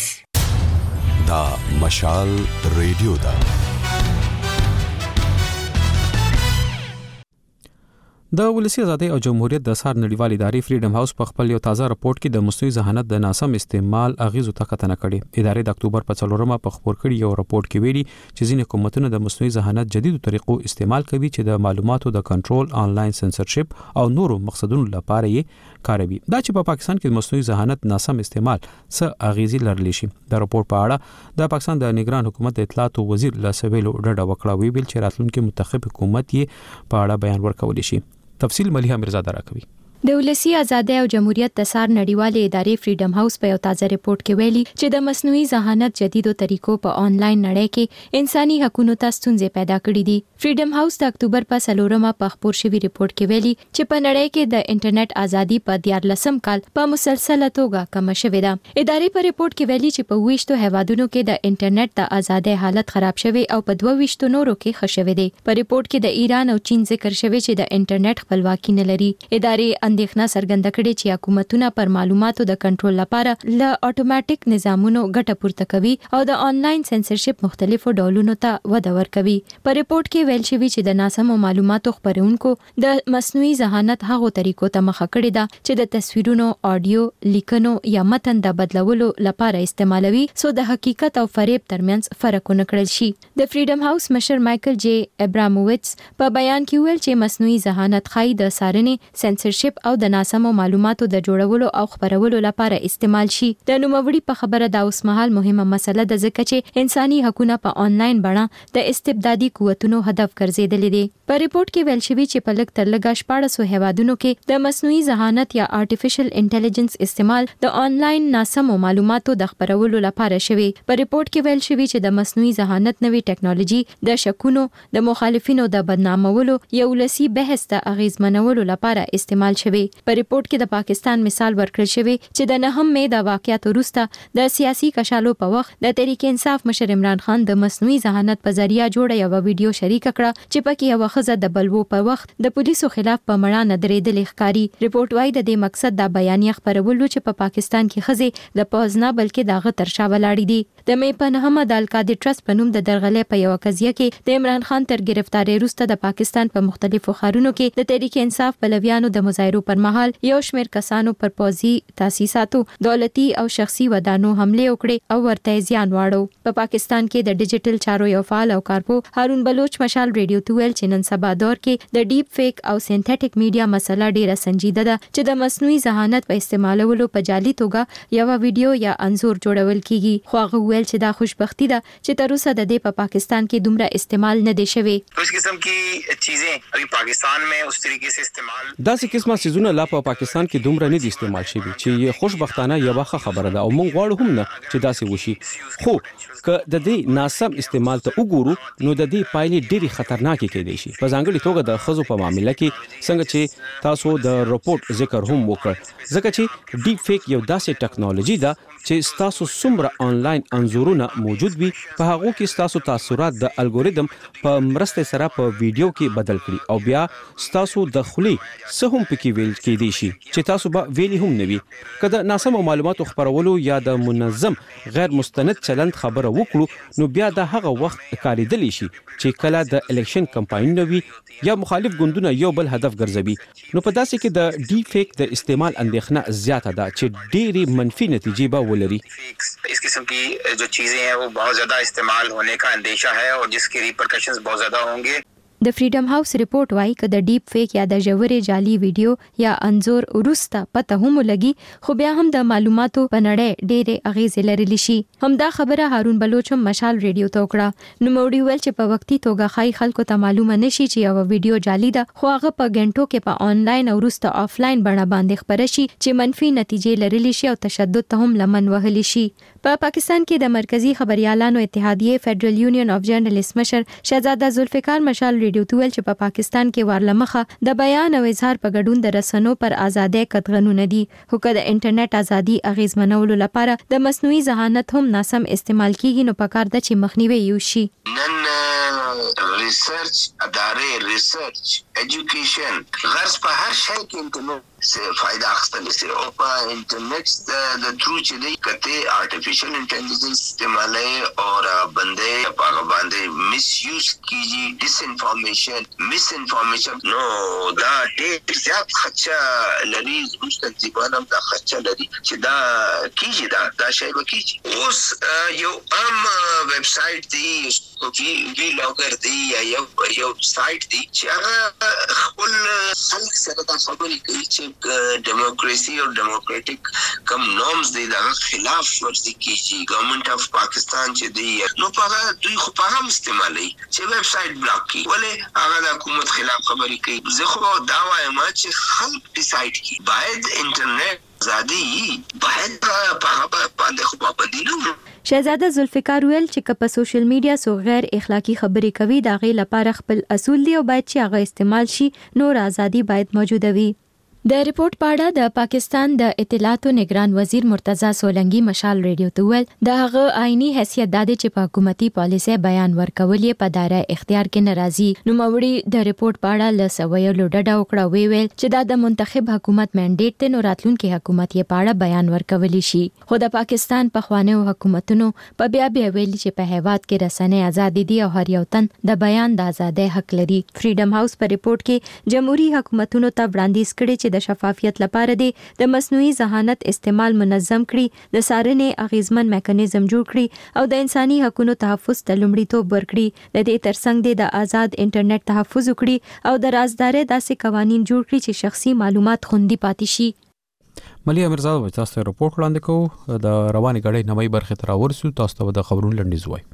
دا مشال ریډیو ده. د ولسی ازادي او جمهوریت د اثار نړیوال ادارې فریډم هاوس په خپل یو تازه راپورټ کې د مصنوعي ذهانت د ناسم استعمال اغیزو ته کتنه کړې. ادارې د اکتوبر په څلورمه په خبر کړي یو راپورټ کې ویلي چې ځینې حکومتونه د مصنوعي ذهانت جديدو طریقو استعمال کوي چې د معلوماتو د کنټرول، آنلاین سنسرشپ او نورو مقصدونو لپاره یې کاروي. دا چې په پاکستان کې د مصنوعي ذهانت ناسم استعمال څه اغیزې لرلی شي. د راپورټ په اړه د پاکستان د نگران حکومت د اطلاعات وزیر لاسویلو ډډه وکړه، ویل چې راتلونکي منتخب حکومت یې په اړه بیان ورکولی شي. تفصیل ملیحه مرزا دراکوي. د ولسی ازادي او جمهوریت د اثار نړیوالې ادارې فریډم هاوس په یو تازه ریپورت کې ویلي چې د مصنوعي ذهانت جديدو طریقو په آنلاین نړۍ کې انساني حقوقو ته ستونزې پیدا کړې دي. فریډم هاوس د اکتوبر په څلورمه په خبر شوی ریپورت کې ویلي چې په نړۍ کې د انټرنیټ ازادي په دیارلسم کال په مسلسله توګه کم شوې ده. ادارې په ریپورت کې ویلي چې په ویشتو هیوادونو کې د انټرنیټ د ازادۍ حالت خراب شوی او په دوه ویشتو نورو کې ښه شوی دی. په ریپورت کې د ایران او چین ذکر شوی چې د انټرنیټ خپلواکي نه لري. ادارې اندېښنه څرګنده کړې چې حکومتونه پر معلوماتو د کنټرول لپاره له اتوماتیک نظامونو ګټه پورته کوي او د آنلاین سنسرشپ مختلفو ډولونو ته وده ورکوي. په ریپورت کې ویل شوی چې د ناسمو معلوماتو خپرونکو د مصنوعي ذهانت هغو طریقو ته مخه کړې ده چې د تصویرونو، آډیو، لیکنو یا متن د بدلولو لپاره استعمالوي سو د حقیقت او فریب ترمنځ فرق ونه کړل شي. د فریډم هاوس مشر مایکل جی ابراموویټس په بیان کې ویل چې مصنوعي ذهانت خای د سارنې سنسرشپ سنسرشپ او د ناسمو معلوماتو د جوړولو او خبرولو لپاره استعمال شي. د نوموړي په خبره دا اوس مهال مهمه مسله ده ځکه چې انساني حقوقونه په آنلاین بڼه د استبدادي قوتونو هدف ګرځیدلې دي. په ریپورت کې ویل شوی چې په لږ تر لږه شپاړس سوه هیوادونو کې د مصنوعي ذهانت یا آرټیفیشل انټيليجنس استعمال د آنلاین ناسمو معلوماتو د خبرولو لپاره شوی. په ریپورت کې ویل شوی چې د مصنوعي ذهانت نوې ټکنالوژي د شکونو د مخالفینو د بدنامولو یو لسی بحث ته اغیزمنولو لپاره استعمال شوی. په ریپورت کې د پاکستان مثال ورکړل شوی چې د نهم مې د واقعیت وروسته د سیاسي کشالو په وخت د تحریک انصاف مشر عمران خان د مصنوعي ذهانت په ذریعہ جوړه یو ویډیو شریک کړه چې پکې یو خزه د بلوو په وخت د پولیسو خلاف په مړه ندرېدل ښکاری. ریپورت وايي د دې مقصد د بیانیه خبرولو چې په پاکستان کې خزه د پوز نه بلکې دغه ترشا ولاړې دي. د مې په نهمه د القادر ټرست په نوم د درغلې په یو قضیه کې د عمران خان تر گرفتاری وروسته د پاکستان په مختلفو ښارونو کې د تحریک انصاف پلویانو د مظاهرو پر مهال یو شمېر کسانو پر پوځي تاسیساتو دولتي او شخصي ودانو حمله وکړې او ورته زیان واړو. په پاکستان کې د ډیجیټل چارو یو فعال او کارپو هارون بلوچ مشال ریډیو ته ویل چې نن سبا دور کې د ډیپ فیک او سینتھیټک میډیا مسله ډیره سنجیده ده چې د مصنوعي ذهانت په استعمالولو په جعلي توګه یو ویډیو یا انزور جوړول کیږي. خو هغه ویل چې دا خوشبختی ده چې تر اوسه د دې په پاکستان کې دومره استعمال نه دی شوی. اس قسم کی چیزیں ابھی پاکستان میں اس طریقے سے استعمال داسې قسمه سيزونه لا په پاکستان کې دومره نه دي استعمال شوی چې خوشبختانه یو ښه خبره ده او موږ غواړو هم نه چې داسې وشي. خو که د دې ناسم استعمال ته وګورو نو د دې پایلې ډېری خطرناکې کېدای شي. په ځانګړي توګه د خزو په معاملې کې څنګه چې تاسو د رپورت ذکر هم وکړ ځکه چې ډیپ فیک یو داسې ټکنالوژي ده چې تاسو څومره آنلاین انزورونه موجود وي په هغه کې تاسو تاثیرات د الګوریدم په مرسته سره په ویډیو کې بدل کړي او بیا تاسو د خلی څه هم پکې ویل کېدی شي چې تاسو به ویلي هم نه وي. کله ناسم معلوماتو خبرولو یا د منظم غیر مستند چلند خبره وکړو نو بیا د هغه وخت کاریدلی شي چې کله د الیکشن کمپاین نوي یا مخالف ګوندونه یو بل هدف ګرځوي. نو په داسې کې د ډیپ فیک د استعمال اندېښنه زیاته ده چې ډېری منفي نتیجې به ولري. اس قسم کی جو چیزیں ہیں وہ بہت زیادہ استعمال ہونے کا اندیشہ ہے اور جس کے ریپرکشنز بہت زیادہ ہوں گے. د فریډم هاوس ریپورت وايي چې د ډیپ فیک یا د ژورې جعلي ویډیو یا انزور ورسته پته هم لګي خو بیا هم د معلوماتو په نړۍ ډېرې اغیزې لري شي. همدا خبره هارون بلوچ هم مشال ریډیو ته وکړه. نو موړي ویل چې په وختي توګه خای خلکو ته معلومه نشي چې یو ویډیو جعلي ده خو هغه په غنټو کې په آنلاین او ورسته آفلاین بڼه باندې خبره شي چې منفي نتیجې لري شي او تشدد ته هم لمن وهلی شي. په پاکستان کې د مرکزی خبريالانو اتحادیه فدرل یونین اف جرنالیست مشر شهزاده ذوالفقار مشال ریډیو ته ویل چې په پاکستان کې ورلمخه د بیان او اظهار په ګډون د رسنو پر ازادۍ قطغنونه دي. خو که د انټرنیټ ازادي اغیزمنولو لپاره د مصنوعي ذهانت هم ناسم استعمال کیږي نو پکار ده چې مخنیوي وشي. نن ریسرچ ادارې ریسرچ ایجوکیشن غرض په هر شي کې انټرنیټ سے فائدہ اخستل سي او په انټرنیټ د تھرو چې دی کته آرټیفیشل انټيليجنس استعمالي اور بندے په باندې مس یوز کیږي ډیس انفارمیشن مس انفارمیشن نو دا ډېر زیات خدشه لري زموږ تقریبا هم دا خدشه لري چې دا کیږي دا دا شی وکیږي. اوس یو عام ویب سټ دی وی وی لوګر دی یا یو یو سایت دی چې هغه خپل خلک سره دا خبرې کوي چې ډیموکراسي او ډیموکراټک کم نورمز دی دا خلاف ورزي کیږي. ګورنمنت اف پاکستان چې دی نو په هغه دوی خو په هم استعمالي چې ویب سټ بلاک کی ولې هغه د حکومت خلاف خبرې کوي. زه خو دا وایم چې خلک ډیسایډ کی باید انټرنیټ زادي باید په هغه باندې خو پابندي نه. شهزاده ذوالفقار ویل چې په سوشل میډیا سو غیر اخلاقی خبرې کوي دا غي لپاره خپل اصول دی او باید چې هغه استعمال شي نور ازادي باید موجوده وي. د ریپورت پاړه د پاکستان د اطلاعاتو نگران وزیر مرتضی سولنګي مشال ریډیو ته ویل د هغه آئینی حیثیت د چې په حکومتي پالیسي بیان ورکول یې په دایره اختیار کې ناراضي. نو موړي د ریپورت پاړه ل سویلو ډډه وکړه وی ویل چې دا د منتخب حکومت منډیټ ته نو راتلونکي حکومت یې پاړه بیان ورکول شي. خو د پاکستان په خوانو حکومتونو په بیا بیا ویل چې په هیواد کې رسنۍ ازادي دي او هر یو تن د بیان د ازادۍ حق لري. فریډم هاوس په ریپورت کې جمهوریت حکومتونو ته وړاندیز کړي چې د شفافیت لپاره د مصنوعي ذهانت استعمال منظم کړي، د څارنې اغیزمن میکانیزم جوړ کړي او د انساني حقوقو تحفظ ته لومړیتوب ورکړي. د دې ترڅنګ د آزاد انټرنیټ تحفظ وکړي او د رازدارۍ داسې قوانين جوړ کړي چې شخصي معلومات خوندي پاتې شي. ملي امرزاد به تاسو ته راپورټ وړاندې کوو. د رواني غړې نوې برخه تر ورسو تاسو ته د خبرونو لنډیز وای.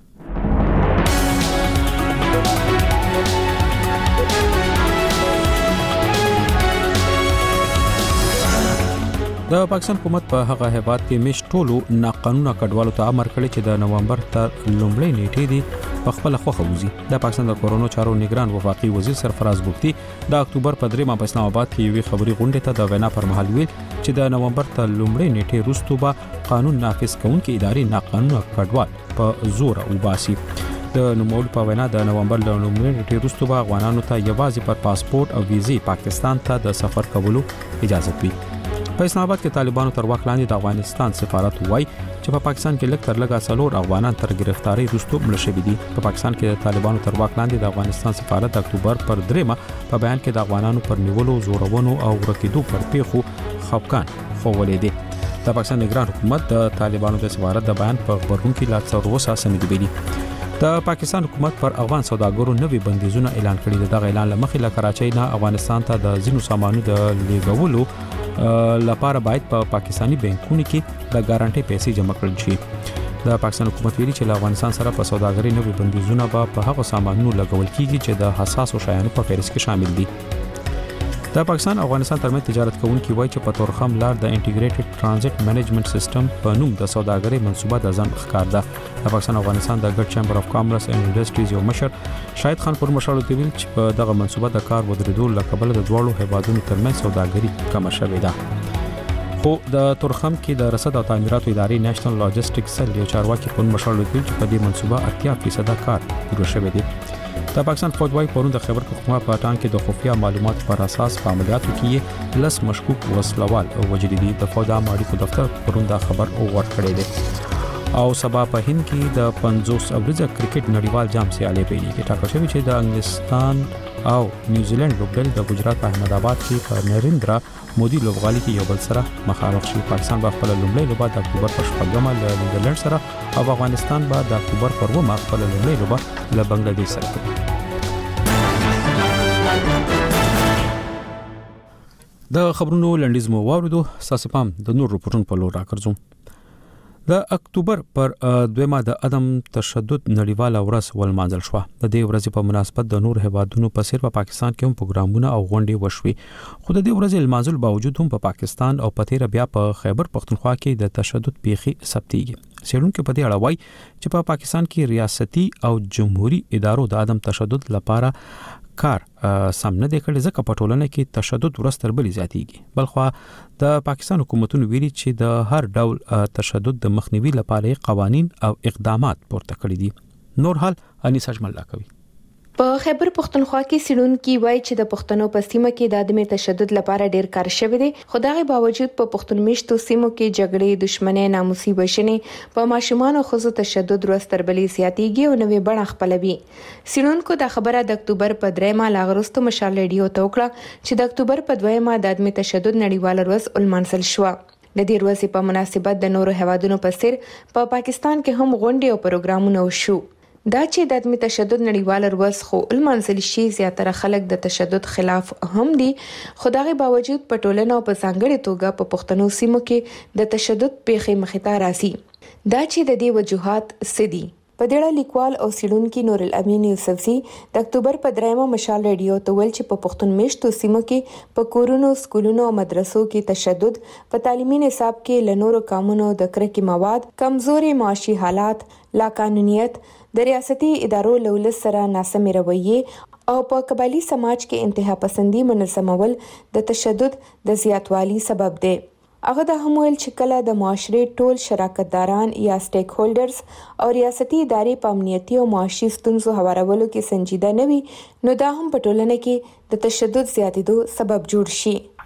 د پاکستان حکومت په هغه هیواد کې مش ټولو ناقانونه کډوالو ته امر کړی چې د نومبر تر لومړۍ نیټې دی په خپل خوخه وځي. د پاکستان د کورونا چارو نگران وفاقي وزیر سرفراز بوختي د اکتوبر په دریمه په اسلام آباد کې یوې خبري غونډې ته د وینا پر مهال ویل چې د نومبر تر لومړۍ نیټې وروسته به قانون نافذ کوونکې ادارې ناقانونه کډوال په زور وباسي. د نوموړي په وینا د نومبر له لومړۍ نیټې وروسته به افغانانو ته یوازې پر پاسپورت او ویزې پاکستان ته د سفر کولو اجازه وي. په اسلام آباد کې طالبانو تر واک لاندې د افغانستان سفارت وایي چې په پاکستان کې لږ تر لږه څلور افغانان تر گرفتاری وروسته مړه شوي دي. په پاکستان کې د طالبانو تر واک لاندې د افغانستان سفارت د اکتوبر پر دریمه په بیان کې د افغانانو پر نیولو، زورونو او ورکېدو پر پیښو خفګان ښوولې دي. د پاکستان نگران حکومت د طالبانو د سفارت د بیان په خبرونه کې لا څلور وسه سندې ویلي. د پاکستان حکومت پر افغان سوداګرو نوې بندیزونه اعلان کړي دي. دغه اعلان لمخې له کراچۍ نه افغانستان ته د ځینو سامانونو د لیږدولو لپاره باید په پا پاکستانی بانکونو کې د ګارانټي پیسې جمع کړل شي. د پاکستان حکومت ویلي چې له افغانستان سره په سوداګرۍ نوې بندیزونه به په هغو سامانونو لګول کیږي چې د حساسو شیانو په فهرست کې شامل دي. د پاکستان او افغانستان ترمنځ تجارت کوونکي وایي چې په تورخم لار د انټیګریټډ ترانزیت منیجمنت سیستم په نوم د سوداګرۍ منصوبه د ځان ښکار ده. د پاکستان او افغانستان د ګډ چیمبر اف کامرس اینڈ انډستریز یو مشر شاهد خان پر مشال دی ویل چې په دغه منصوبه د کار ودرېدو لپاره د دوړو هیوادونو ترمنځ سوداګري کم شوې ده. خو د تورخم کې د رصد او تعمیراتو ادارې نېشنل لاجستیک سل یو چارواکي په مشال دی چې په دې منصوبه اتیا فیصد کار پوره شوی دی. د پاکستان فوج وايي پرون د خیبر پختونخوا په ټان کې د خفیه معلومات پر اساس په عملیاتو کې لس مشکوک وسلوال وجدي دي. د فوج د ماړي په دفتر پرون دا خبر ورکړی دی. او سبا په هند کې د پنځوس ورځې کرکټ نړیوال جام سیالي پیلېږي. ټاکل شوی چې د انګلستان او نیوزیلند لوبډلې د گجرات په احمد آباد کې په نریندرا مودي لوبغالي کې یو بل سره مخامخ شي. پاکستان به خپل لومړی لوبه د اکتوبر په شپږمه له نیوزیلند سره او افغانستان به د اکتوبر په اوومه خپل لومړی لوبه له بنگلاديش سره کوي. د خبرونو لنډیز مو واوریدو. ساسې پام د نور رپورټونو په لور راکړم. د اکتوبر پر دویمه د عدم تشدد نړیواله ورځ ولمانځل شوه. د دې ورځې په مناسبت د نور هیوادونو په څیر په پاکستان کې هم پروګرامونه او غونډې وشوي. خو د دې ورځې لمانځل باوجود هم په پاکستان او په تیر بیا په خیبر پختونخوا کې د تشدد پیښې ثبتېږي. څېړونکو په دې اړه وایي چې په پاکستان کې ریاستي او جمهوریت ادارو د عدم تشدد لپاره کار سم نه دی کړی ځکه په ټولنه کې تشدد ورځ تر بلې زیاتېږي. بلخوا د پاکستان حکومتونو ویلي چې د هر ډول تشدد د مخنیوي لپاره قوانین او اقدامات پورته کړي دي. نور حال انیس اجمل لا کوي. په خیبر پختونخوا کې سړونکي وایي چې د پښتنو په سیمه کې د عدم تشدد لپاره ډیر کار شوی دی. خو دغه باوجود په پښتون میشتو سیمو کې جګړې، دښمنۍ، ناموسي وژنې، په ماشومان او ښځو تشدد ورځ تر بلې زیاتېږي او نوې بڼه خپلوي. سړونکو د خبره د اکتوبر په دریمه لاغرستو مشال ریډیو ته وکړه چې د اکتوبر په دویمه د عدم تشدد نړیواله ورځ ولمانځل شوه. د دې ورځې په مناسبت د نورو هیوادونو په څیر په پاکستان کې هم غونډې او پروګرامونه وشو. دا چې د عدم تشدد نړیواله ورځ خو المنزل شي زیاتره خلک د تشدد خلاف هم دي. خو دغه باوجود په ټولنه او په ځانګړي توګه په پښتنو سیمو کې د تشدد پیښې مخې ته راځي. دا چې د دې وجوهات څه دي؟ په دې اړه لیکوال او څېړونکي نور الامین یوسفزي د اکتوبر په دریمه مشال ریډیو ته ویل چې په پښتون میشتو سیمو کې په کورونو، سکولونو او مدرسو کې تشدد، په تعلیمي نصاب کې له نورو کامونو د کرکې مواد، کمزوري معاشي حالات، لاقانونیت، د ریاستي ادارو له ولس سره ناسمې رویې او په قبایلي سماج کې انتها پسندي منظمول د تشدد د زیاتوالي سبب دی. هغه د هم ویل چې کله د معاشرې ټول شراکتداران یا سټیک هولډرز او ریاستي ادارې په امنیتي او معاشي ستونزو هوارولو کې سنجیده نه وي، نو دا هم په ټولنه کې د تشدد زیاتېدو سبب جوړ شي.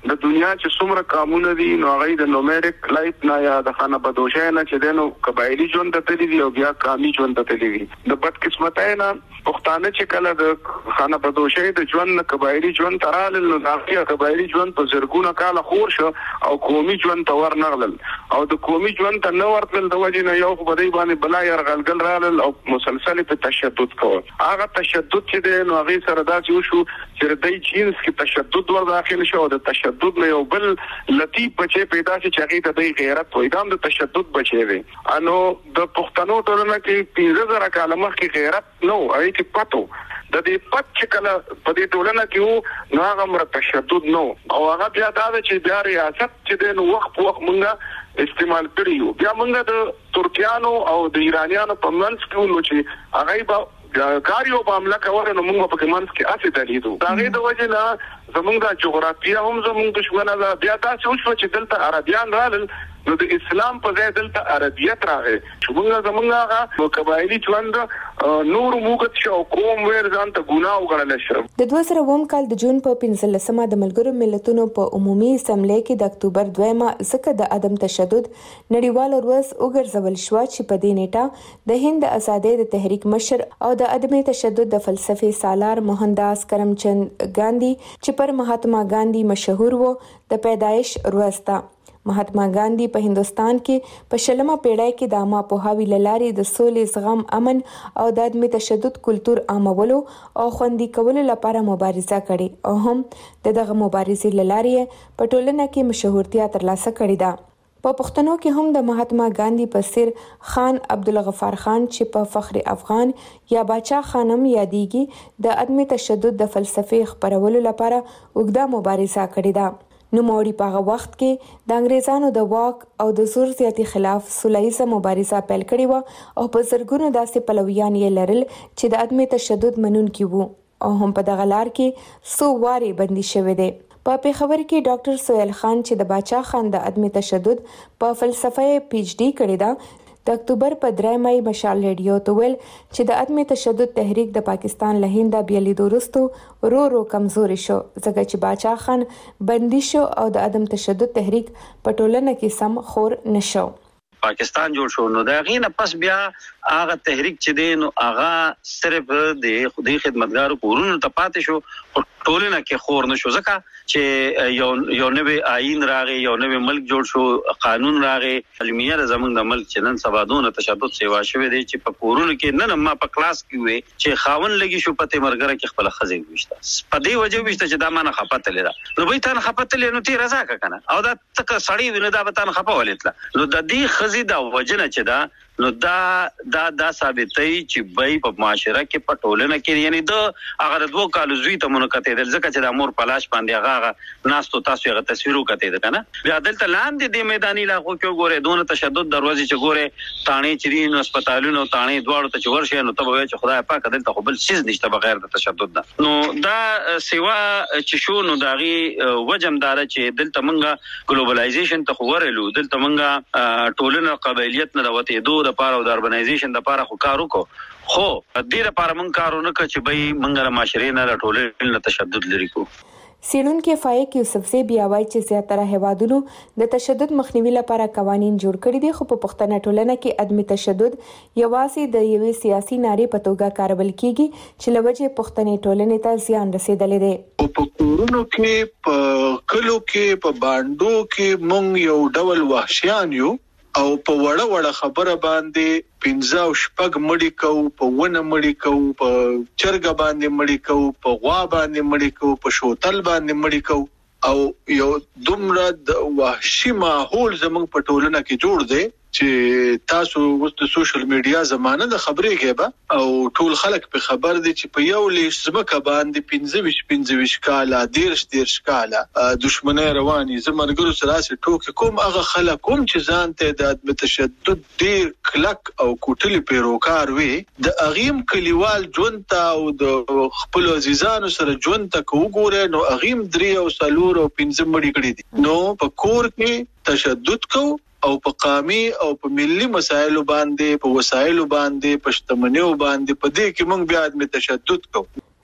د دنیا چې څومره قانون دي نو هغه د نومریک لایف نه یا د خانه بدوشه نه چې دنو قبایلی ژوند ته تللی او بیا قومي ژوند ته تللی د بد قسمتای نه پښتانه چې کله د خانه بدوشه د ژوند نه قبایلی ژوند ترال نو دغه قبایلی ژوند په زرګونه کال خور شو او قومي ژوند ته ورنغلل او د قومي ژوند ته نو ورتل د وجه نه یو په دې باندې بلا يرغلګل رال او مسلسل په تشدد کوي هغه تشدد چې د نو هغه سره دا چې شو چې د جنس کې تشدد ور داخل شو د تشدد نه یو بل لطیف بچي پیدا شي چې هغه د غیرت وې دام د تشدد بچي وي انو د پښتنو ټولنه کې پنځه زره کاله مخکې غیرت نو هغه کې پاتو د دې پات چې کله په دې ټولنه کې وو نو هغه مر تشدد نو او هغه بیا دا چې بیا ریاست چې د وخت په وخت مونږه استعمال کړیو بیا مونږ د ترکیانو او د ایرانیانو په منځ کې نو چې هغه به کاریو په عمله کول نو موږ په کومانس کې اسې دلیدو دا غي د وجه نه زمونږ د جغرافیه هم زمونږ دښمنه ده بیا تاسو شو چې دلته عربيان رالل نو د اسلام په ځای دلته عربیت راغی چې موږ زمونږ هغه قبایلی ژوند نور موږ شو کوم ور ځان ته ګناه وګڼل شو د دوه زره اووم کال د جون په پنځلسمه د ملګرو ملتونو په عمومي اسمبلی کې د اکتوبر دویمه ځکه د عدم تشدد نړیوال ورځ وګرځول شو چې په دې نیټه د هند آزادۍ د تحریک مشر او د عدم تشدد د فلسفي سالار موهنداس کرمچند ګاندھی چې پر مهاتما ګاندھی مشهور وو د پیدایش ورځ ده مهاتما ګاندھی په هندستان کې په شلمه پیړۍ کې د عامه پوهاوي لاري د سولې زغم امن او د عدم تشدد کلچر عامولو او خوندي کولو لپاره مبارزه کړې او هم د دغه مبارزې لاري په ټولنه کې مشهورتیا ترلاسه کړې ده په پښتنو کې هم د مهاتما ګاندھی په څیر خان عبدالغفار خان چې په فخر افغان یا باچا خانم یادېږي د عدم تشدد د فلسفي خبرولو لپاره وګړه مبارزه کړې ده نو موري په هغه وخت کې د انګريزانو د واک او د زور زیاتی خلاف سولهیزه مبارزه پیل کړې و او په زرګونو داسې پلویان یې لرل چې د عدم تشدد منونکي وو او هم په دغه لار کې سو واري بندي شوې ده په پیښور کې ډاکټر سہیل خان چې د باچا خان د عدم تشدد په فلسفه پی ایچ ډی کړی دا د اکتوبر په درې مې مشال ریډیو ته ویل چې د عدم تشدد تحریک د پاکستان له هنده بیلې دورستو رو رو کمزوري شو ځکه چې باچا خان بندي شو او د عدم تشدد تحریک په ټولنه کې سم خور نشو پاکستان جوړ شو نو دا غینه پس بیا هغه تحریک چې دی نو هغه صرف د خدای خدمتګارو کورونو ته پاتې شو ټولنه کې خور نشو ځکه چې یو یو نوې آئین راغی یو نوې ملک جوړ شو قانون راغی علمیه زمونږ د ملک چې نن سبا دونه تشدد سیوا شوی دی چې په کورونو کې نن ما په کلاس کې وي چې خاون لګي شو پته مرګره کې خپل خزي وشته په دې وجه وشته چې دا مانه خپته لیدا نو به تان خپته لې نو تی رضا کنه او دا تک سړی ویني دا به تان خپه ولېتله نو د دې خزي دا وجنه چې دا نو دا دا دا ثابتې چې بای په معاشره کې پټولنه کې یعنی د هغه دوه کال زوی ته منکته دل ځکه چې د امور پلاش باندې هغه ناستو تاسو هغه تصویرو کته ده کنه بیا دلته لاندې د میداني علاقو کې ګوره دونه تشدد دروازې چې ګوره تانه چې نو هسپتالونو تانه دواړو ته چې ورشه نو ته وای چې خدای پاک دلته خو بل څه نشته بغیر د تشدد نه نو دا سیوا چې شو نو داغي وجمدار چې دلته منګه ګلوبلایزیشن ته ورلو دلته منګه ټولنه قبایلیت نه وته دوه د پاره د اربنایزیشن د پاره خو کارو کو خو د دې لپاره مونږ کارونه کوي چې به منګره معاشري نه راټولې نه تشدد لري کو سیلون کې فایق یوسف زی بیا وایي چې زیاتره هوادونو د تشدد مخنیوي لپاره قوانين جوړ کړي دي خو په پښتنه ټولنه کې عدم تشدد یوازې د یوې سیاسي نارې په توګه کارول کیږي چې لوجه پښتنې ټولنې ته زیان رسیدلې ده په کورونو کې په کلو کې په باندو کې مونږ یو ډول وحشیان یو او په وړه وړه خبره باندې پنځه او شپږ مړی کو په ونه مړی کو په چرګ باندې مړی کو په غوا باندې مړی کو په شوتل باندې مړی کو او یو دومره د وحشي ماحول زموږ په ټولنه کې جوړ دی چې تاسو د سوشل میډیا زمانه د خبرې کې او ټول خلک په خبر دي چې په یو لیش زمکه باندې پنځه ویش پنځه ویش کاله دیرش دیرش کاله دښمنۍ رواني زمرګرو سره سره ټوک کوم هغه خلک کوم چې ځان ته د تشدد ډیر کلک او کوټلی پیروکار وي د اغیم کلیوال ژوند ته او د خپل عزیزانو سره ژوند ته وګوره نو اغیم درې او سلور او پنځه مړي کړي دي نو په کور کې تشدد کو او په قومي او په ملي مسایلو باندې په وسایلو باندې په شتمنیو باندې په دې کې موږ بیا د تشدد کوو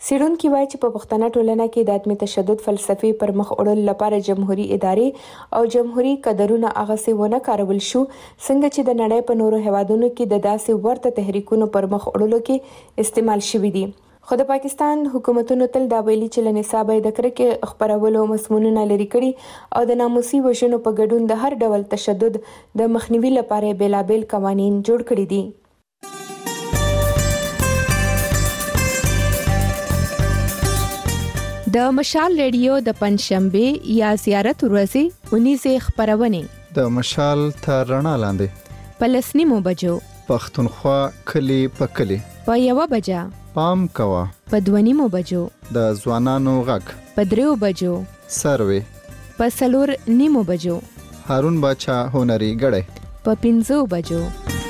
سیډونکي وایي چې په پښتنه ټولنه کې د عدم تشدد فلسفي پر مخ وړل لپاره جمهوریت ادارې او جمهوریت قدرونه هغه څه ونه کارول شو څنګه چې د نړۍ په نورو هیوادونو کې د داسې ورته تحریکونو پر مخ وړلو کې استعمال شوي دي. خو د پاکستان حکومتونو تل دا ویلي چې له نصابه د کرکې خبرولو مسمونونه لري کړي او د ناموسي وژنو په ګډون د هر ډول تشدد د مخنیوي لپاره بیلابل قوانین جوړ کړي دي. د مشال ریډیو د پنځشنبه یا زیارت ورځې اونیزه خبرونه د مشال تر رڼا لاندې پلسنیمو بجو پښتونخوا کلی په کلی په یو بجا پام کوا په دوانیمو بجو د ځوانانو غږ په دریو بجو سروي په سلور نیمو بجو هارون بچا هنري غړې په پنځو بجو.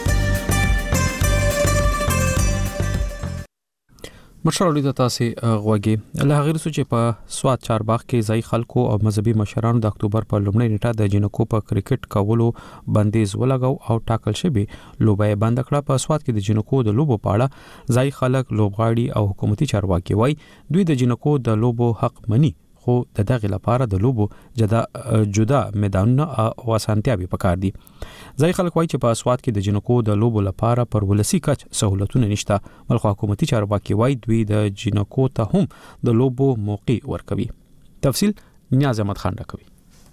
مشرولې د تاسو غوږی له هغه رسو چې په سواد چارباغ کې ځای خلکو او مذهبي مشرانو د اکتوبر په لومړۍ نیټه د جنکو په کرکټ کولو بندیز ولګاو او ټاکل شوی لوبه بند کړه. په سواد کې د جنکو د لوبو په اړه ځای خلک لوبغاړي او حکومتي چارواکي وایي دوی د جنکو د لوبو حق مني خو د دغه لپاره د لوبو جدا جدا میدانونه او اسانتیاوي پکار دي. ځای خلک وایي چې په اسواد کې د جنکو د لوبو لپاره پر ولسی کچ سہولتونه نشته. بلخو حکومتي چارواکي وایي دوی د جنکو ته هم د لوبو موقع ورکوي. تفصیل نیاز احمد خان راکوي.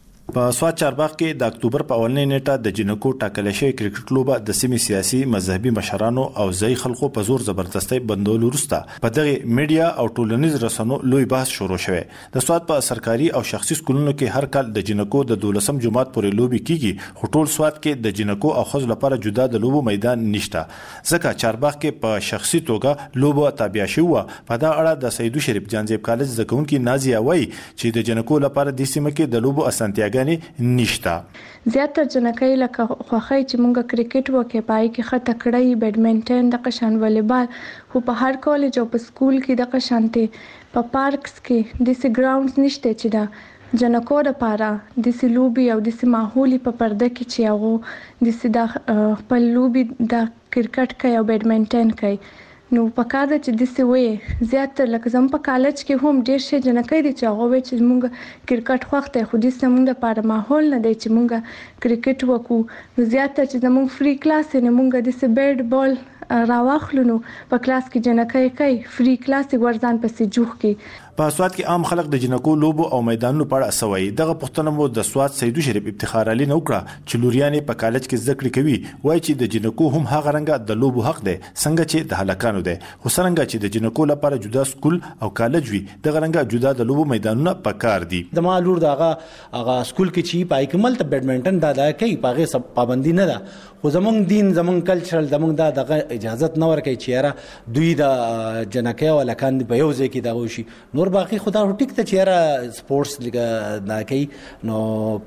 په سواد چارباغ کې د اکتوبر په اولنۍ نیټه د جنکو ټاکل شوی کرکټ لوبه د سیمې سیاسي مذهبي مشرانو او ځای خلکو په زور زبردستۍ بندول وروسته په دغه میډیا او ټولنیز رسنیو لوی بحث شروع شوه. د سواد په سرکاري او شخصي سکولونو کې هر کال د جنکو د دولسم جماعت پورې لوبي کیږي خو ټول سواد کې د جنکو او خځو لپاره جدا د لوبو میدان نشته. ځکه چارباغ کې په شخصي توګه لوبه تابع شوه. په دا اړه د سیدو شریف جانزیب کالج زکونکي نازیه وایي چې د جنکو لپاره د سیمه کې د لوبو اسانتیاګانې نشته. زیاتره جنکۍ لکه خوخی چې مونږ کرکټ وکې پای کې خطه کړی بیډمنټن د قشان والیبال خو په هر کالج او په سکول کې د قشانته په پارکس کې د سی ګراوندز نشته چې دا جنکو لپاره د سی لوبي او د سی ماحولي په پرده کې چې هغه د سی د خپل لوبي د کرکټ کوي او بیډمنټن کوي نو په کار چې د سی وې زیاتره لکه زم په کالج کې هم ډېر شي جنکۍ دي چې هغه چې مونږ کرکټ وخت خو د سمون لپاره ماحول نه دی چې مونږ کرکټ وکړو نو زیاتره چې زمونږ فری کلاس نه مونږ د سی بیډ بال راوخلو نو په کلاس کې جنکۍ کوي فری کلاس ورځان پسې جوخ کې. په سواد کې عام خلک د جنکو لوبو او میدانونو په اړه سوي دغه پښتنه مو د سواد سیدو شریف افتخار علي نو کړه چې لوریانې په کالج کې زده کړې کوي وایي چې د جنکو هم هغه رنګه د لوبو حق دی څنګه چې د هلکانو دی خو څنګه چې د جنکو لپاره جدا سکول او کالج وي دغه رنګه جدا د لوبو میدانونه پکار دي. د ما لور دغه هغه سکول کې چې پای کمل ته بیډمنټن دا دا کوي پاغه سب پابندي نه ده خو زمونږ دین زمونږ کلچرل زمونږ دا دغه اجازه نه ورکوي چې را دوی د جنکۍ او لکان په یو ځای کې دغه شي نور باقي خدا ټیک ته چې را سپورتس لګا نه کوي نو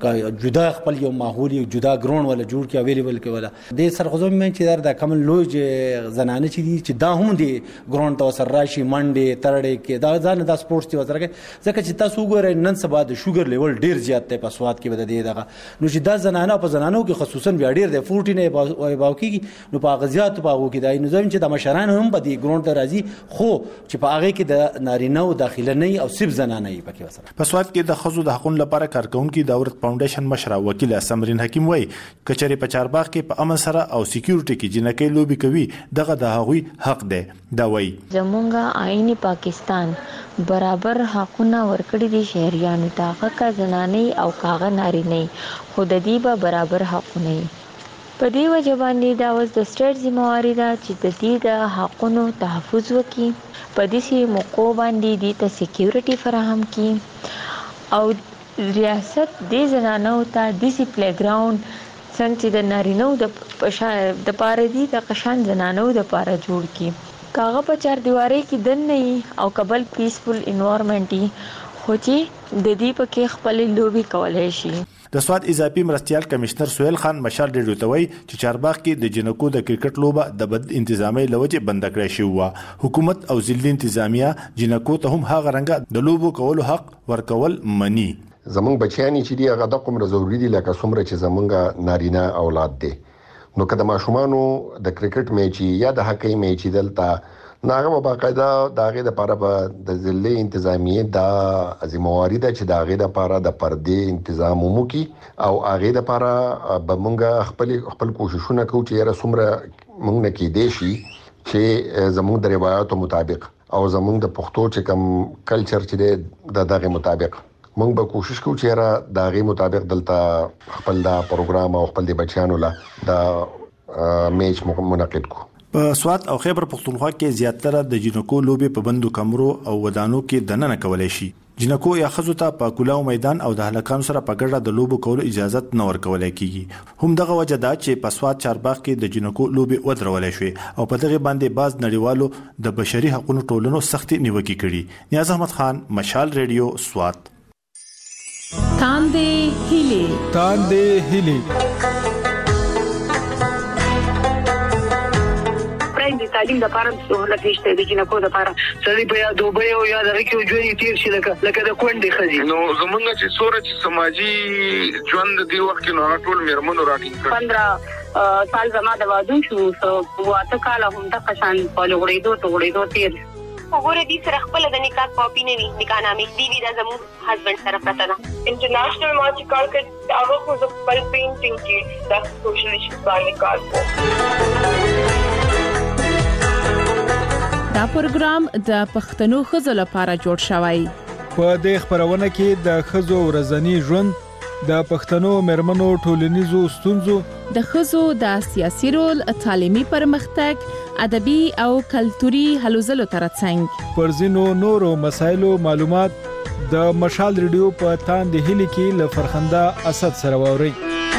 جدا خپل یو ماحول یو جدا ګراوند ولا جوړ کې اویلیبل کې ولا د سرغزو مې چې دا کمن لوج زنانه چې دي چې دا هم دي ګراوند ته سر راشي منډه ترړې کې دا ځان د سپورتس دی وځره ځکه چې تاسو وګورئ نن سبا د شوګر لیول ډیر زیات دی په سواد کې بده دی دغه نو چې دا زنانه په زنانو کې خصوصا بیا ډیر دی فورټین باو کې نو په غزيات باو کې دا نظام چې د مشران هم په دې ګراوند ته راځي خو چې په هغه کې د نارینه او داخله نه او سب زنانه یې پکې وسره. په سواد کې د خزو د حقوقو لپاره کارکونکو د اورت فاونډیشن مشره وکیل سمرین حکیم وایي کچري په چارباغ کې په امن سره او سکیورټي کې جنکۍ لوبي کوي دغه د هغوی حق دی. دا وایي زمونږ آئین پاکستان برابر حقونه ورکړي دي شهريانو ته کا زنانه او کاغه نارینه خو د دې به برابر حقونه په دې وجه باندې دا اوس د سټیټ ذمہواری ده چې د دې د حقونو تحفظ وکړي په دې موقع باندې د ته سکیورټي فراهم کړي او ریاست د زنانو ته د سی پلی ګراوند څنګه د نارینو د د پاره دي د قشان زنانو د پاره جوړ کړي کاغه په چار دیواری کې دن نه او قبل پیسفل انوایرنمنت خو چې د دې په کې خپل لوبي کولای شي. د سواد اضافي مرستيال کمشنر سہیل خان مشال ډیډو ته وایي چې چارباغ کې د جنکو د کرکټ لوبه د بد انتظامی لوجه بند کړی شو و حکومت او ځلې انتظامیه جنکو ته هم هغه رنګه د لوبو کولو حق ورکول مني. زمونږ بچیانی چې دی هغه د کوم ضروري دي لکه څومره چې زمونږ نارینه اولاد دي نو کله ماشومانو د کرکټ میچ یا د هاکی میچ دلته ناغه باقاعده داغه د لپاره په د ضلع انتظامیه د ازمواري د چې داغه د لپاره د پردې تنظیم مو کی او هغه د لپاره به مونږ خپل خپل کوششونه کوو چې را سمره مونږ نه کې دي شي چې زموږ د روایتو مطابق او زموږ د پښتو چې کوم کلچر چې د دغه مطابق مونږ به کوشش کوو چې را دغه مطابق دلته خپل دا پروګرام او خپل د بچیانو لا د میچ منعقد کو. په سوات او خیبر پختونخوا کې زیاتره د جنکو لوبي په بندو کمرو او ودانو کې دننه کولای شي. جنکو یا خزو ته په کولاو میدان او د هلکانو سره په ګډه د لوبو کولو اجازه نه ورکول کیږي. هم دغه وجه دا چې په سوات چارباغ کې د جنکو لوبي ودرولې شوې او په دغه باندې باز نړیوالو د بشري حقوقو ټولنو سختي نیوکه کړي. نیاز احمد خان، مشال ریډیو، سوات. تاندې هیلې تاندې هیلې د تعلیم د لپاره سہولت نشته د جنکو د لپاره سړي په یاد دوبه او یاد راکې ژوند تیر شي لکه لکه د کونډې خزي نو زمونږ چې سورج سماجی ژوند دی وخت کې نو ټول میرمنو راټینګ کړ پندرہ سال زما د واده شو سو واته کال هم د قشان په لغړېدو ته وړېدو تیر وګوره دې سره خپل د نکاح کاپی نه وی نکاح نامې دی وی د زمو هسبند سره پته ده. انټرنیشنل مارچ کال کې هغه خو د خپل پینټینګ کې د سوشل ایشوز باندې کار کوي. دا پروګرام د پښتنو خزو لپاره جوړ شوی. په دې خبرونه کې د خزو ورځنی ژوند، د پښتنو مرمنو ټولنیزو ستونزو، د خزو د سیاسي رول، تعلیمي پرمختګ، ادبي او کلتوري هلو ځلو ترڅنګ پر ځینو نورو مسایلو معلومات د مشال ریډیو په تاندې هیلې کې له فرخنده اسد سره ووري.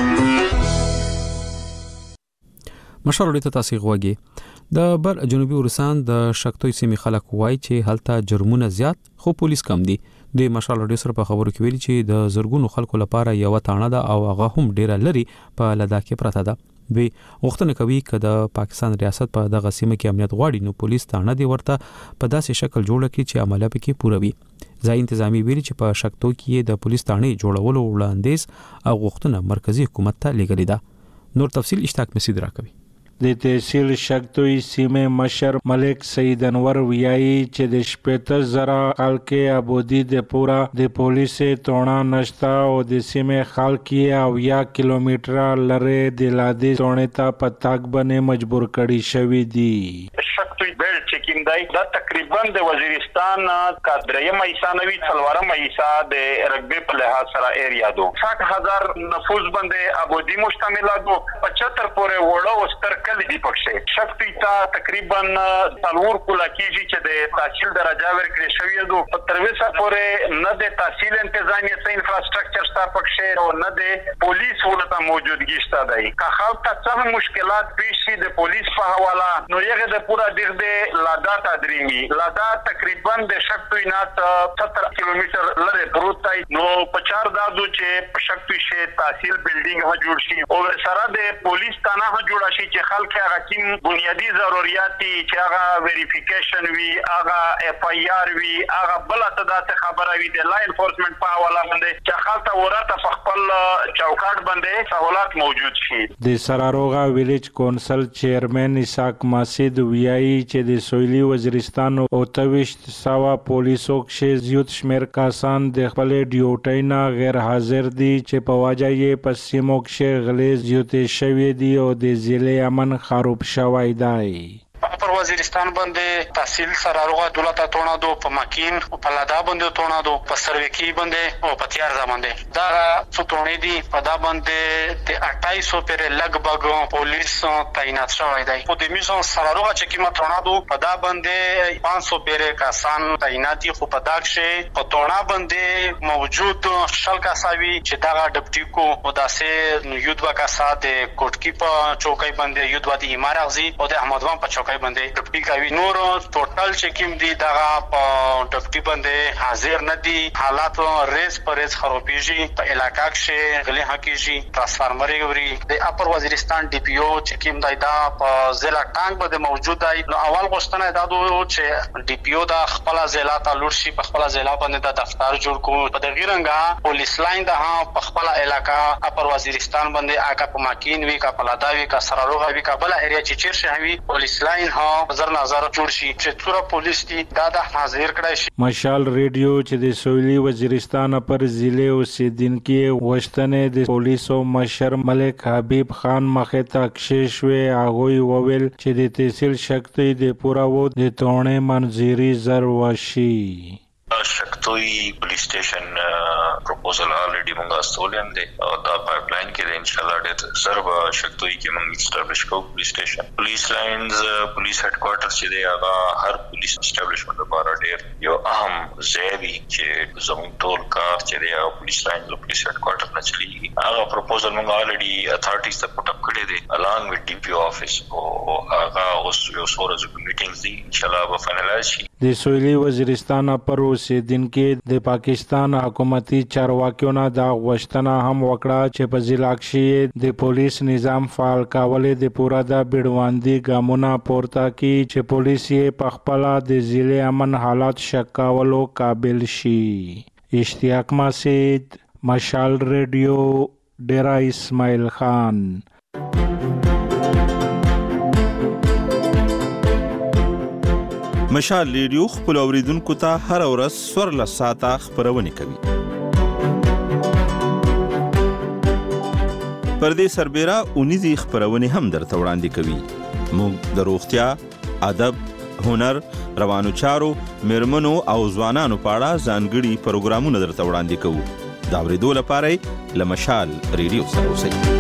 مشال ریډیو ته تاسو غوږی. د بر جنوبي ورسان د شکتوي سیمې خلک وایي چې هلته جرمونه زیات خو پولیس کم دي. د مشال ریډیو سره په خبرو کې ویلي چې د زرګونو خلکو لپاره یو تاڼه ده او هغه هم ډیره لري په لداخ کې پراته ده. دوی غوښتنه کوي چې د پاکستان ریاست په دغه سیمه کې امنیت غواړي نو پولیس تاڼه دی ورته په داسې شکل جوړ کړي چې عمله پکې پوره وي. ځای انتظامی ویلي چې په شکتو کې د پولیس تاڼې جوړولو وړاندیز او غوښتنه مرکزی حکومت ته لګلې ده. نور تفصیل اشتاق مسعود راکوي. د تحصیل شکتوی سیمه مشر ملک سید انور ویایي چې د شپږ زره خلک ابودي د پورا د پولیس توڼه نشتا او د سیمه خلک او یا کیلومتر لره د لادي توڼه ته پتاک باندې مجبور کړي شوی دي. شکتوی بیل چکین دای دا تقریبا د وزیرستان کا دریم ایسا نوی څلورم ایسا د رقبه په لحاظ سره ایریا دو ساٹھ هزار نفوس باندې ابودي مشتمل دو پچہتر پورې وړو ستر کلی دی پکشه شکتی تا تقریبا څلور کولا کیږي چې د تحصیل درجه ورکړې شوې دو په ترویسه پورې نه د تحصیل انتظامیه څخه انفراستراکچر ستا پکشه او نه د پولیس ولته موجودګي شته دی که خلک ته څه مشکلات پیښ شي د پولیس په حواله نو یغه د پورا ډیر د لادا تدریمی لادا تقریبا د شکتی نه ستر کیلومتر لري پروت دی نو په چار دادو چې شکتی شه تحصیل بلډینګ ها جوړ شي او سره د پولیس تانه ها جوړ شي چې خلک هغه کوم بنیادی ضرورت چې هغه ویریفیکیشن وی هغه اف ای آر وی هغه بل ته د خبره وی د لا انفورسمنت په حواله باندې چې خلک ورته په خپل چوکاټ باندې سہولت موجود شي. د سراروغا ویلیج کونسل چیرمن اسحاق ماسید ویایي چې د سویلي وزیرستان او توشت ساوا پولیسو کې زیات شمیر کسان د خپل ډیوټي نه غیر حاضر دي چې په واجه یې په سیمو کې غلیظ زیات شوی دی او د ضلع امن خراب شوی دی. پر وزیرستان باندې تحصیل سراروغا دولت اتونا دو په ماکین او په لادا باندې اتونا دو په سروکی باندې او په تیار باندې دا څوټونی دي په دا باندې د اٹھائیس سو پر لګبګ پولیس تعینات شوی دی. په د میزون سراروغا چې کیمه اتونا دو په دا باندې پانچ سو پر کسان تعینات دي خو په دا کې په تونا باندې موجود شل کساوی چې دا ډپټی کو او داسې یودوا کسا د کوټکی په چوکۍ باندې یودوا د ایمارغزي او د احمدوان په چوکۍ باندې ډپټي کوي. نور ټوټل چې کوم دي دا په ډپټي باندې حاضر نه دي. حالات ریس پر ریس خرابېږي په علاقہ کې غلي حقيقي ترانسفارمر یوري د اپر وزیرستان ډي پی او چې کوم دی دا په ضلع ټانګ باندې موجود دی. نو اول غوښتنه دا دو چې ډي پی او د خپل ضلع ته لور شي په خپل ضلع باندې د دفتر جوړ کوو په دغه رنګه پولیس لاین ده په خپل علاقہ اپر وزیرستان باندې آګه په ماکین وی کا پلاداوي کا سراروغا وی کا بل ایریا چې چیر شي وی پولیس لاین ها نظر نظر جوړ شي چې څوره پولیس دي دا د حاضر کړای شي. مشال ریډیو چې د سویلي وزیرستان پر ضلع اوسیدونکو وشتنې د پولیسو مشر ملک حبیب خان مخه ته کشش وی هغه وویل چې د تحصیل شکتی د پورا وو د تونې منځري زر وشي. شکتوی پولیس سټیشن پروپوزل الریډي مونږه استولم دي او دا پایپ لاین کې ان شاء الله ډېر سرب شکتوی کې مونږ اسټابلیش کوو پولیس سټیشن. پولیس لاینز پولیس هډ کوارټر چې دی هغه هر پولیس اسټابلیشمنت لپاره ډېر یو اهم ځای دی چې زموږ ټول کار چې دی او پولیس لاین له پولیس هډ کوارټر نه چلیږي. هغه پروپوزل مونږ الریډي اتھارټیز ته پټ اپ کړی دی along with ډي پی او افیس او هغه اوس یو څو ورځې میټینګز دي ان شاء الله به فائنلایز شي. د سویلي وزیرستان پر اوسیدونکو د پاکستان حکومتي چارواکیو نه دا غوښتنه هم وکړه چې په ضلع کې د پولیس نظام فعال کولو د پوره د بیړواندي ګامونه پورته کړي چې پولیس یې په خپل د ضلع امن حالات شکولو قابل شي. اشتیاق مسعود، مشال ریډیو، ډیرا اسماعیل خان. مشال ریډیو خپل اوریدونکو ته هر ورځ سورل ساعته خبرونه کوي. پر دې سربېره اونیزي خبرونه هم درته وړاندې کوي. موږ د روغتیا، ادب، هنر، روانو چارو، میرمنو او ځوانانو په اړه ځانګړي پروګرامونه درته وړاندې کوو. دا اوریدو لپاره له مشال ریډیو سره اوسئ.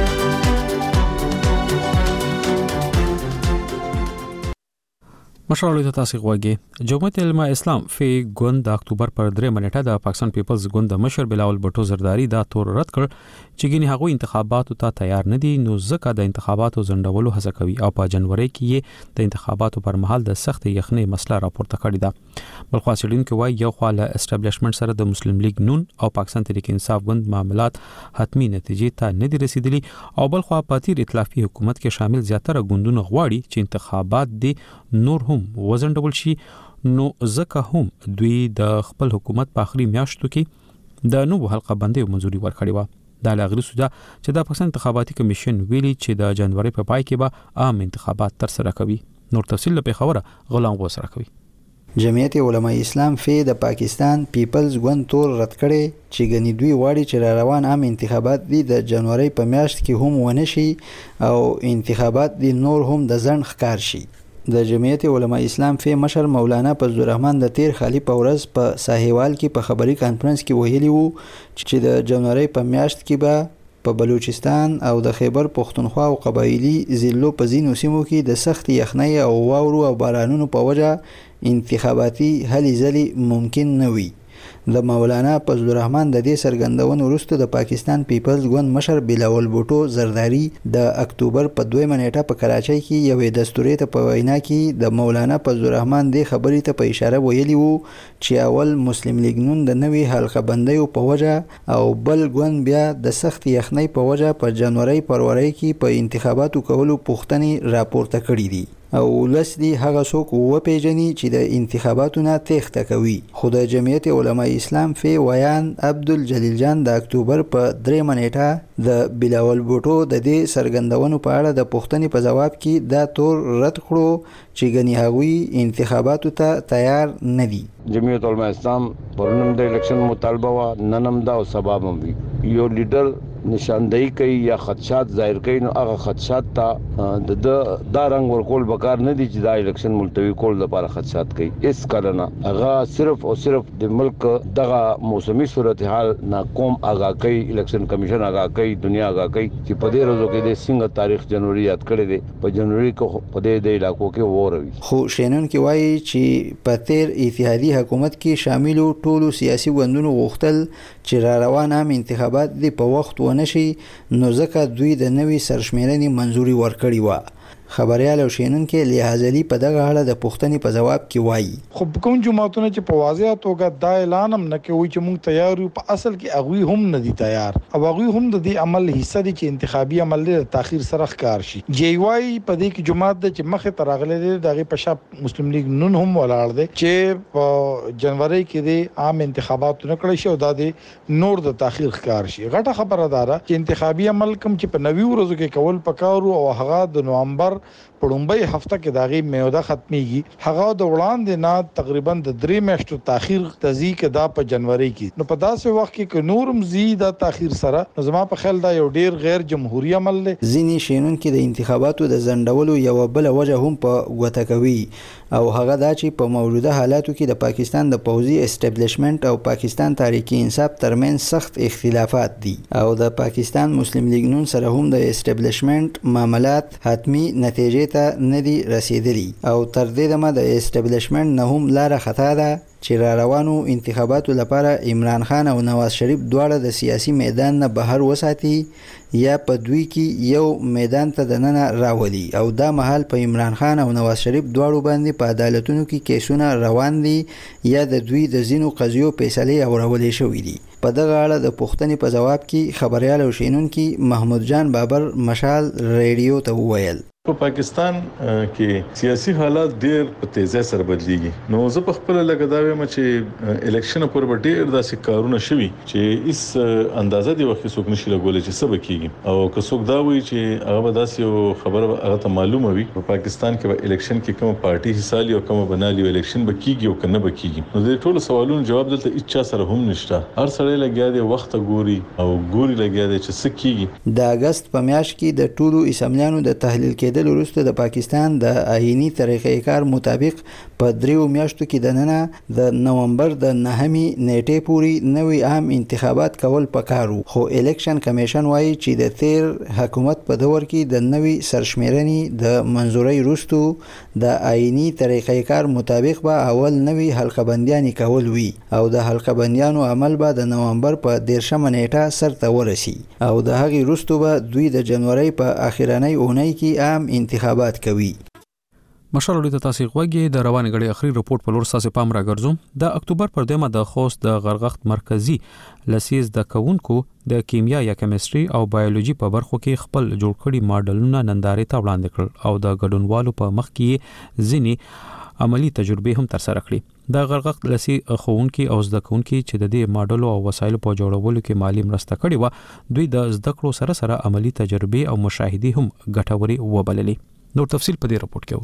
مشرانو ته تاسو غواګي جمعیت علماء اسلام فی ګوند د اکتوبر پر درې منټه د پاکستان پیپلز ګوند د مشر بلاول بټو زرداری دا تور رد کړ چې ګینه هغه انتخاباتو ته تیار نه دي نو ځکه د انتخاباتو ځنډولو هڅه کوي او په جنوري کې د انتخاباتو پر مهال د سخت یخنۍ مسله راپورته کړې ده. بل خو سړین کې وایي یو خاله اسټابلیشمنت سره د مسلم لیگ نون او پاکستان تحریک انصاف ګوند معاملات حتمی نتیجې ته نه دي رسیدلي او بل خو په تیر ائتلافي حکومت کې شامل زیاتره ګوندونه غواړي چې انتخابات دي نور هم وزن ډبل شي نو ځکه هم دوی د خپل حکومت په اخري میاشتو کې د نوو حلقه بندي منځوري ورکړې و. دا لغړی سودا چې د پاکستان انتخاباتي کمیشن ویلي چې د جنوري په پای کې به عام انتخابات تر سره کوي. نور تفصیل په خبره غلام غوسره کوي. جمعیت علماء اسلام فی د پاکستان پیپلز ګوند تور رد کړي چې غنی دوی واړي چې را روان عام انتخابات دي د جنوري په میاشت کې هم ونه شي او انتخابات دي نور هم د ځن ښکار شي. د جمعیت علماء اسلام فی مشر مولانا فضل الرحمن د تیر خالی په ورځ په ساحوال کې په خبري کانفرنس کې ویلي وو چې د جنوري په میاشت کې به په بلوچستان او د خیبر پختونخوا او قبایلی ضلعو په ځینو سیمو کې د سخت یخنۍ او واورو او بارانونو په وجه انتخاباتي هلې ځلې ممکن نه وي. د مولانا فضل الرحمن د دې سرګندونو وروسته د پاکستان پیپلز ګوند مشر بلاول بوټو زرداری د اکتوبر په دویمه نیټه په کراچۍ کې یوې دستوري ته په وینا کې د مولانا فضل الرحمن د خبرې ته په اشاره ویلي وو چې اول مسلم لیگ نون د نوې حلقه بندیو په وجه او بل ګوند بیا د سخت یخنۍ په وجه په جنوري فروری کې په انتخاباتو کولو پوښتنې راپورته کړې دي او لسدي هغه څوک و پیژني چې د انتخاباتو نه تېښته کوي. خو د جمعیت علماء اسلام فی ویان عبدالجلیل جان د اکتوبر په درېمه نیټه د بلاول بوټو د دې سرګندونو په اړه د پوښتنې په ځواب کې دا تور رد کړو چې ګنې هغوی انتخاباتو ته تیار نه دي. جمعیت علماء اسلام پرونم د الیکشن مطالبه وا ننم دا او سبب هم وي یو لیډر نشاندهی کوي یا خدشات ظاهر کوي نو هغه خدشات ته د دا رنگ ورکول بکار نه دي چې دا الیکشن ملتوی کول لپاره خدشات کوي. اس کلنه هغه صرف او صرف د ملک دغه موسمي صورتحال ناقوم آگاه کوي الیکشن کمیشن آگاه کوي دنیا آگاه کوي چې په دې ورځو کې د څنګه تاریخ جنوري یاد کړی دی په جنوري کې په دې د علاقو کې وروي. خو شینون کې وایي چې په تیر اتحادیه حکومت کې شاملو ټولو سیاسي ګوندونو غوښتل چې را روان عام انتخابات دي په وخت ونشي نو ځکه دوی د نوې سرشمیرنې منځوري ورکړې وه. خبريال او شینون کې لیاځلی په دغه اړه د پوښتنې په جواب کې وایي خو کوم جماعتونه چې په واضح توګه دا اعلان هم نه کوي چې موږ تیار یو په اصل کې اغوی هم نه دي تیار او اغوی هم د دې عمل حصہ دي چې انتخابي عمل له تاخير سره ښکار شي. جی واي په دې کې جماعت د چې مخه ترغله دي دغه په شپ مسلم لیگ نون هم ولاړ دي چې په جنوري کې د عام انتخابات نه کړی شي او د نور د تاخير ښکار شي. غټه خبره ده چې انتخابي عمل کوم چې په نوي ورځو کې کول پکارو او هغه د نومبر پړومبۍ هفته کې داغي میوده ختميږي هغه د وړاندې نه تقریبا د درې میاشتو تاخير تزي کې دا په جنوري کې نو په داسې وخت کې ک نورم زیاده تاخير سره نو زما په خیال دا یو ډیر غیر جمهوریت عمل دی. ځینې شینونکو د انتخاباتو د ځنډولو یو بل وجه هم په غوته کوي او هغه دا چې په موجوده حالاتو کې د پاکستان د پوځي اسټابلیشمنت او پاکستان تحریک انصاف ترمن سخت اختلافات دي او د پاکستان مسلم لیگ نون سره هم د اسټابلیشمنت معاملات حتمی نتیجې ته نه دي رسیدلي او تر دې دمه د اسټابلیشمنت نه هم لاره خطا ده چې را روانو انتخاباتو لپاره عمران خان او نواز شریف دواړه د سیاسي میدان نه بهر وساتي یا په دوی کې یو میدان ته دننه راولي او دا مهال په عمران خان او نواز شریف دواړو باندې په عدالتونو کې کیسونه روان دي یا د دوی د زینو قضیو فیصلې اورولې شوې دي. په دغه اړه د پوښتنې په جواب کې خبريال او شینونکي محمود جان بابر مشال ریډیو ته وویل په پاکستان کې سیاسي حالات ډېر په تیزه سره بدلیږي نو زه په خپل لګا دا وایم چې الیکشن پر ډېر داسې کارونه شوي چې اس اندازه دی وخت څوک نشي لګولای چې سبا کیږي او که څوک دا وایي چې هغه داسې یو خبره هغه ته معلومه وي په پاکستان کې به الیکشن کې کوم پارټي حصہ لري او کوم بنالي الیکشن به کیږي او کنه به کیږي نو د ټولو سوالونو جواب دلته اچا سره هم نشته هر سړی لګیا دی وخت ګوري او ګوري لګیا دی چې څه کیږي. د اگست په میاشت کې د ټولو اسمبلیانو د تحلیل کې د وروسته د پاکستان د آئینی طریقې کار مطابق په دریو میاشتو کې د ننه د نومبر د نهمې نیټې پورې نوې عام انتخابات کول پکارو خو الیکشن کمیشن وایي چې د تیر حکومت په دور کې د نوې سرشمیرنې د منزوري وروسته د آئینی طریقې کار مطابق به اول نوې حلقه بندیان کول وي او د حلقه بندیانو عمل به د نومبر په دیرشمه نیټه سرته ورسي او د هغې وروسته به دوی د جنوري په اخرنۍ اونۍ کې عام انتخابات کوي. مشال لوی ته تاسو غوږی د روان غړي اخري رپورت په لور ساسه پام راګرځوم. د اکتوبر پر دیمه د خوست د غرغښت مرکزی لسیز د کونکو د کیمیا یا کیمستري او بایولوژي په برخو کې خپل جوړ کړي ماډلونه نندارې ته وړاندې کړل او د ګډونوالو په مخ کې ځینی عملی تجربه هم تر سره کړې. د غرغښت لسی خوونکي او زده کوونکي چې د دې ماډلو او وسایلو په جوړولو کې مالی مرسته کړې و دوی د زده کړو سره سره عملی تجربه او مشاهده هم ګټوري وبللې. نور تفصيل په دې رپورت کې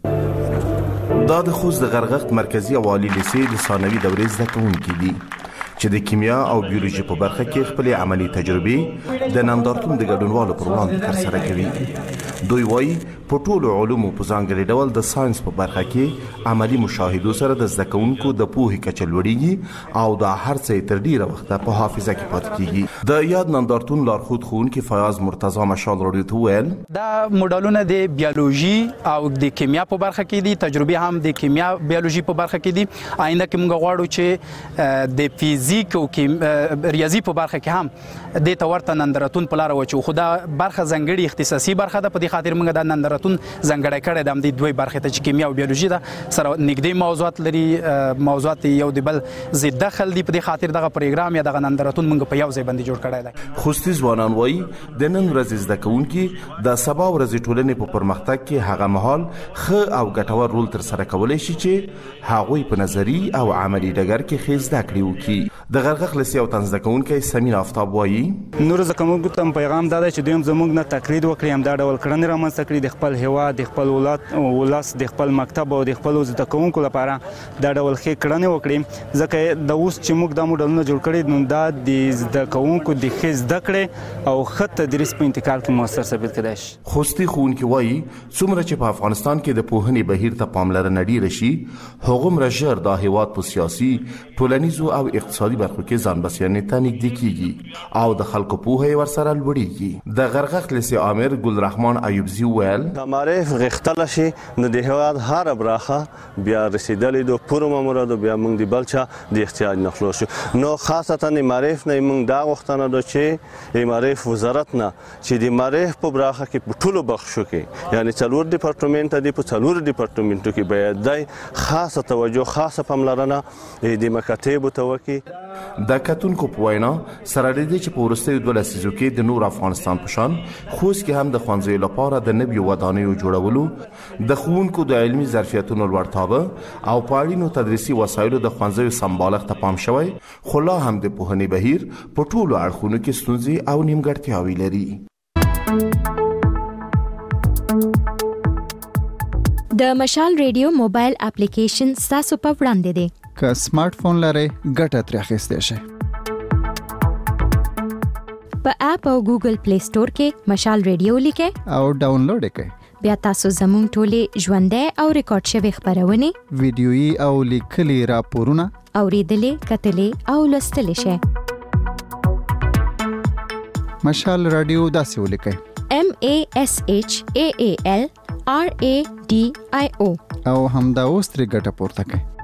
ورو. دا د خوست د غرغښت مرکزی او عالی لیسې د ثانوي دورې زده کوونکي دي چې د کیمیا او بیولوژي په برخه کې خپل عملی تجربه د نندارتون د ګډونوالو پر وړاندې تر سره کوي. دوی وایي په ټولو علومو په ځانګړي ډول د ساينس په برخه کې عملی مشاهدو سره د زده کوونکو د پوهې کچه لوړیږي او دا هر څه تر ډیره وخته په حافظه کې پاتې کیږي. د یاد نندارتون لارښود ښوونکي فیاض مرتضی مشال راډیو ته ویل دا موډلونه د بیولوژي او د کیمیا په برخه کې دي تجربه هم د کیمیا بیولوژي په برخه کې دي آینده کې موږ غواړو چې د فزیک او ریاضي په برخه کې هم د تورته نندارتون په لار وچو خو دا برخه ځنګړي اختصاصي برخه ده په دې خاطر موږ د نندارتون ځنګړی کړی د دې دوی برخه ته چې کیمیا او بیولوژي ده سره نږدې موضوعات لري موضوعات یو د بل زی دخل دی په دې خاطر دغه پروګرام یا دغه نندارتون موږ په یو ځای باندې جوړ کړی دی. خوستي ځوانان وایي د نن ورځې زده کوونکي د سبا ورځې ټولنې په پرمختګ کې هغه مهال ښه او ګټور رول تر سره کولی شي چې هغوی په نظري او عملی ډګر کې ښې زده کړې وکړي. د غرغښت لسې او طنز زده کوونکی سمین آفتاب وایي نور زده کوونکو ته پیغام دا دی چې دوی هم زموږ نه تقلید وکړي همدا ډول کړنې رامنځته کړي د خپل هیواد د خپل ولایت ولس د خپل مکتب او د خپل زده کوونکو لپاره دا ډول ښې کړنې وکړي ځکه د اوس چې موږ د موډلونو جوړ کړي نو دا د زده کوونکو د ښې زده کړې او ښه تدریس په انتقال کې موثر ثابت کېدای شي. خوستي ښوونکي وایي څومره چې په افغانستان کې د پوهنې بهیر ته پاملرنه ډیره شي هغومره ژر دا هیواد په سیاسي ټولنیزو او اقتصادي برخو کې ځان بسیاینې ته نږدې کیږي او د خلکو پوهه یې ورسره لوړیږي. د غرغښت لسې امیر ګلرحمان ایوبزي ویل معرف غختل شي نو د هیواد هر برخه بیا رسیدلې د پوره مامورات بیا موږ د بلچا د احتیاج نخلو شو نو خاصتا معرف نه موږ دا غوښتنه ده چې معرف وزارت نه چې د معرف په برخه کې په ټولو بخښو کې یعنی څلور ډپارټمنټ دي په څلور ډپارټمنټو کې باید د خاصه توجه خاصه پاملرنه د مکاتب ته وکړي. د کتونکو په وینا سره دې چې په ورستیو دوه لسیزو کې د نور افغانستان په شان خوست کې هم د ښوونځیو لپاره د نویو ودانیو جوړولو د ښوونکو د علمي ظرفیتونو لوړتابه او په اړینو تدریسي وسایلو د ښوونځیو سمبالښت ته پام شوی خو لا هم د پوهنې بهیر په ټولو اړخونو کې ستونزې او نیمګړتیاوې لري. د مشال ریډیو موبایل اپلیکیشن تاسو په وړاندې دی. که سمارټ فون لرئ ګټه ترې اخیستی شئ. په اپ او ګوګل پلی سٹور کې مشال ریډیو لیکئ او ډاونلوډ یې کړئ. بیا تاسو زموږ ټولې ژوندۍ او ریکارډ شوي خپرونې، ویډیويي او لیکلي راپورونه اوریدلې، کتلې او لوستلی شئ. مشال رادیو داسې ولیکئ: M A S H A A L R A D I O او همدا اوس ترې ګټه پورته کړئ.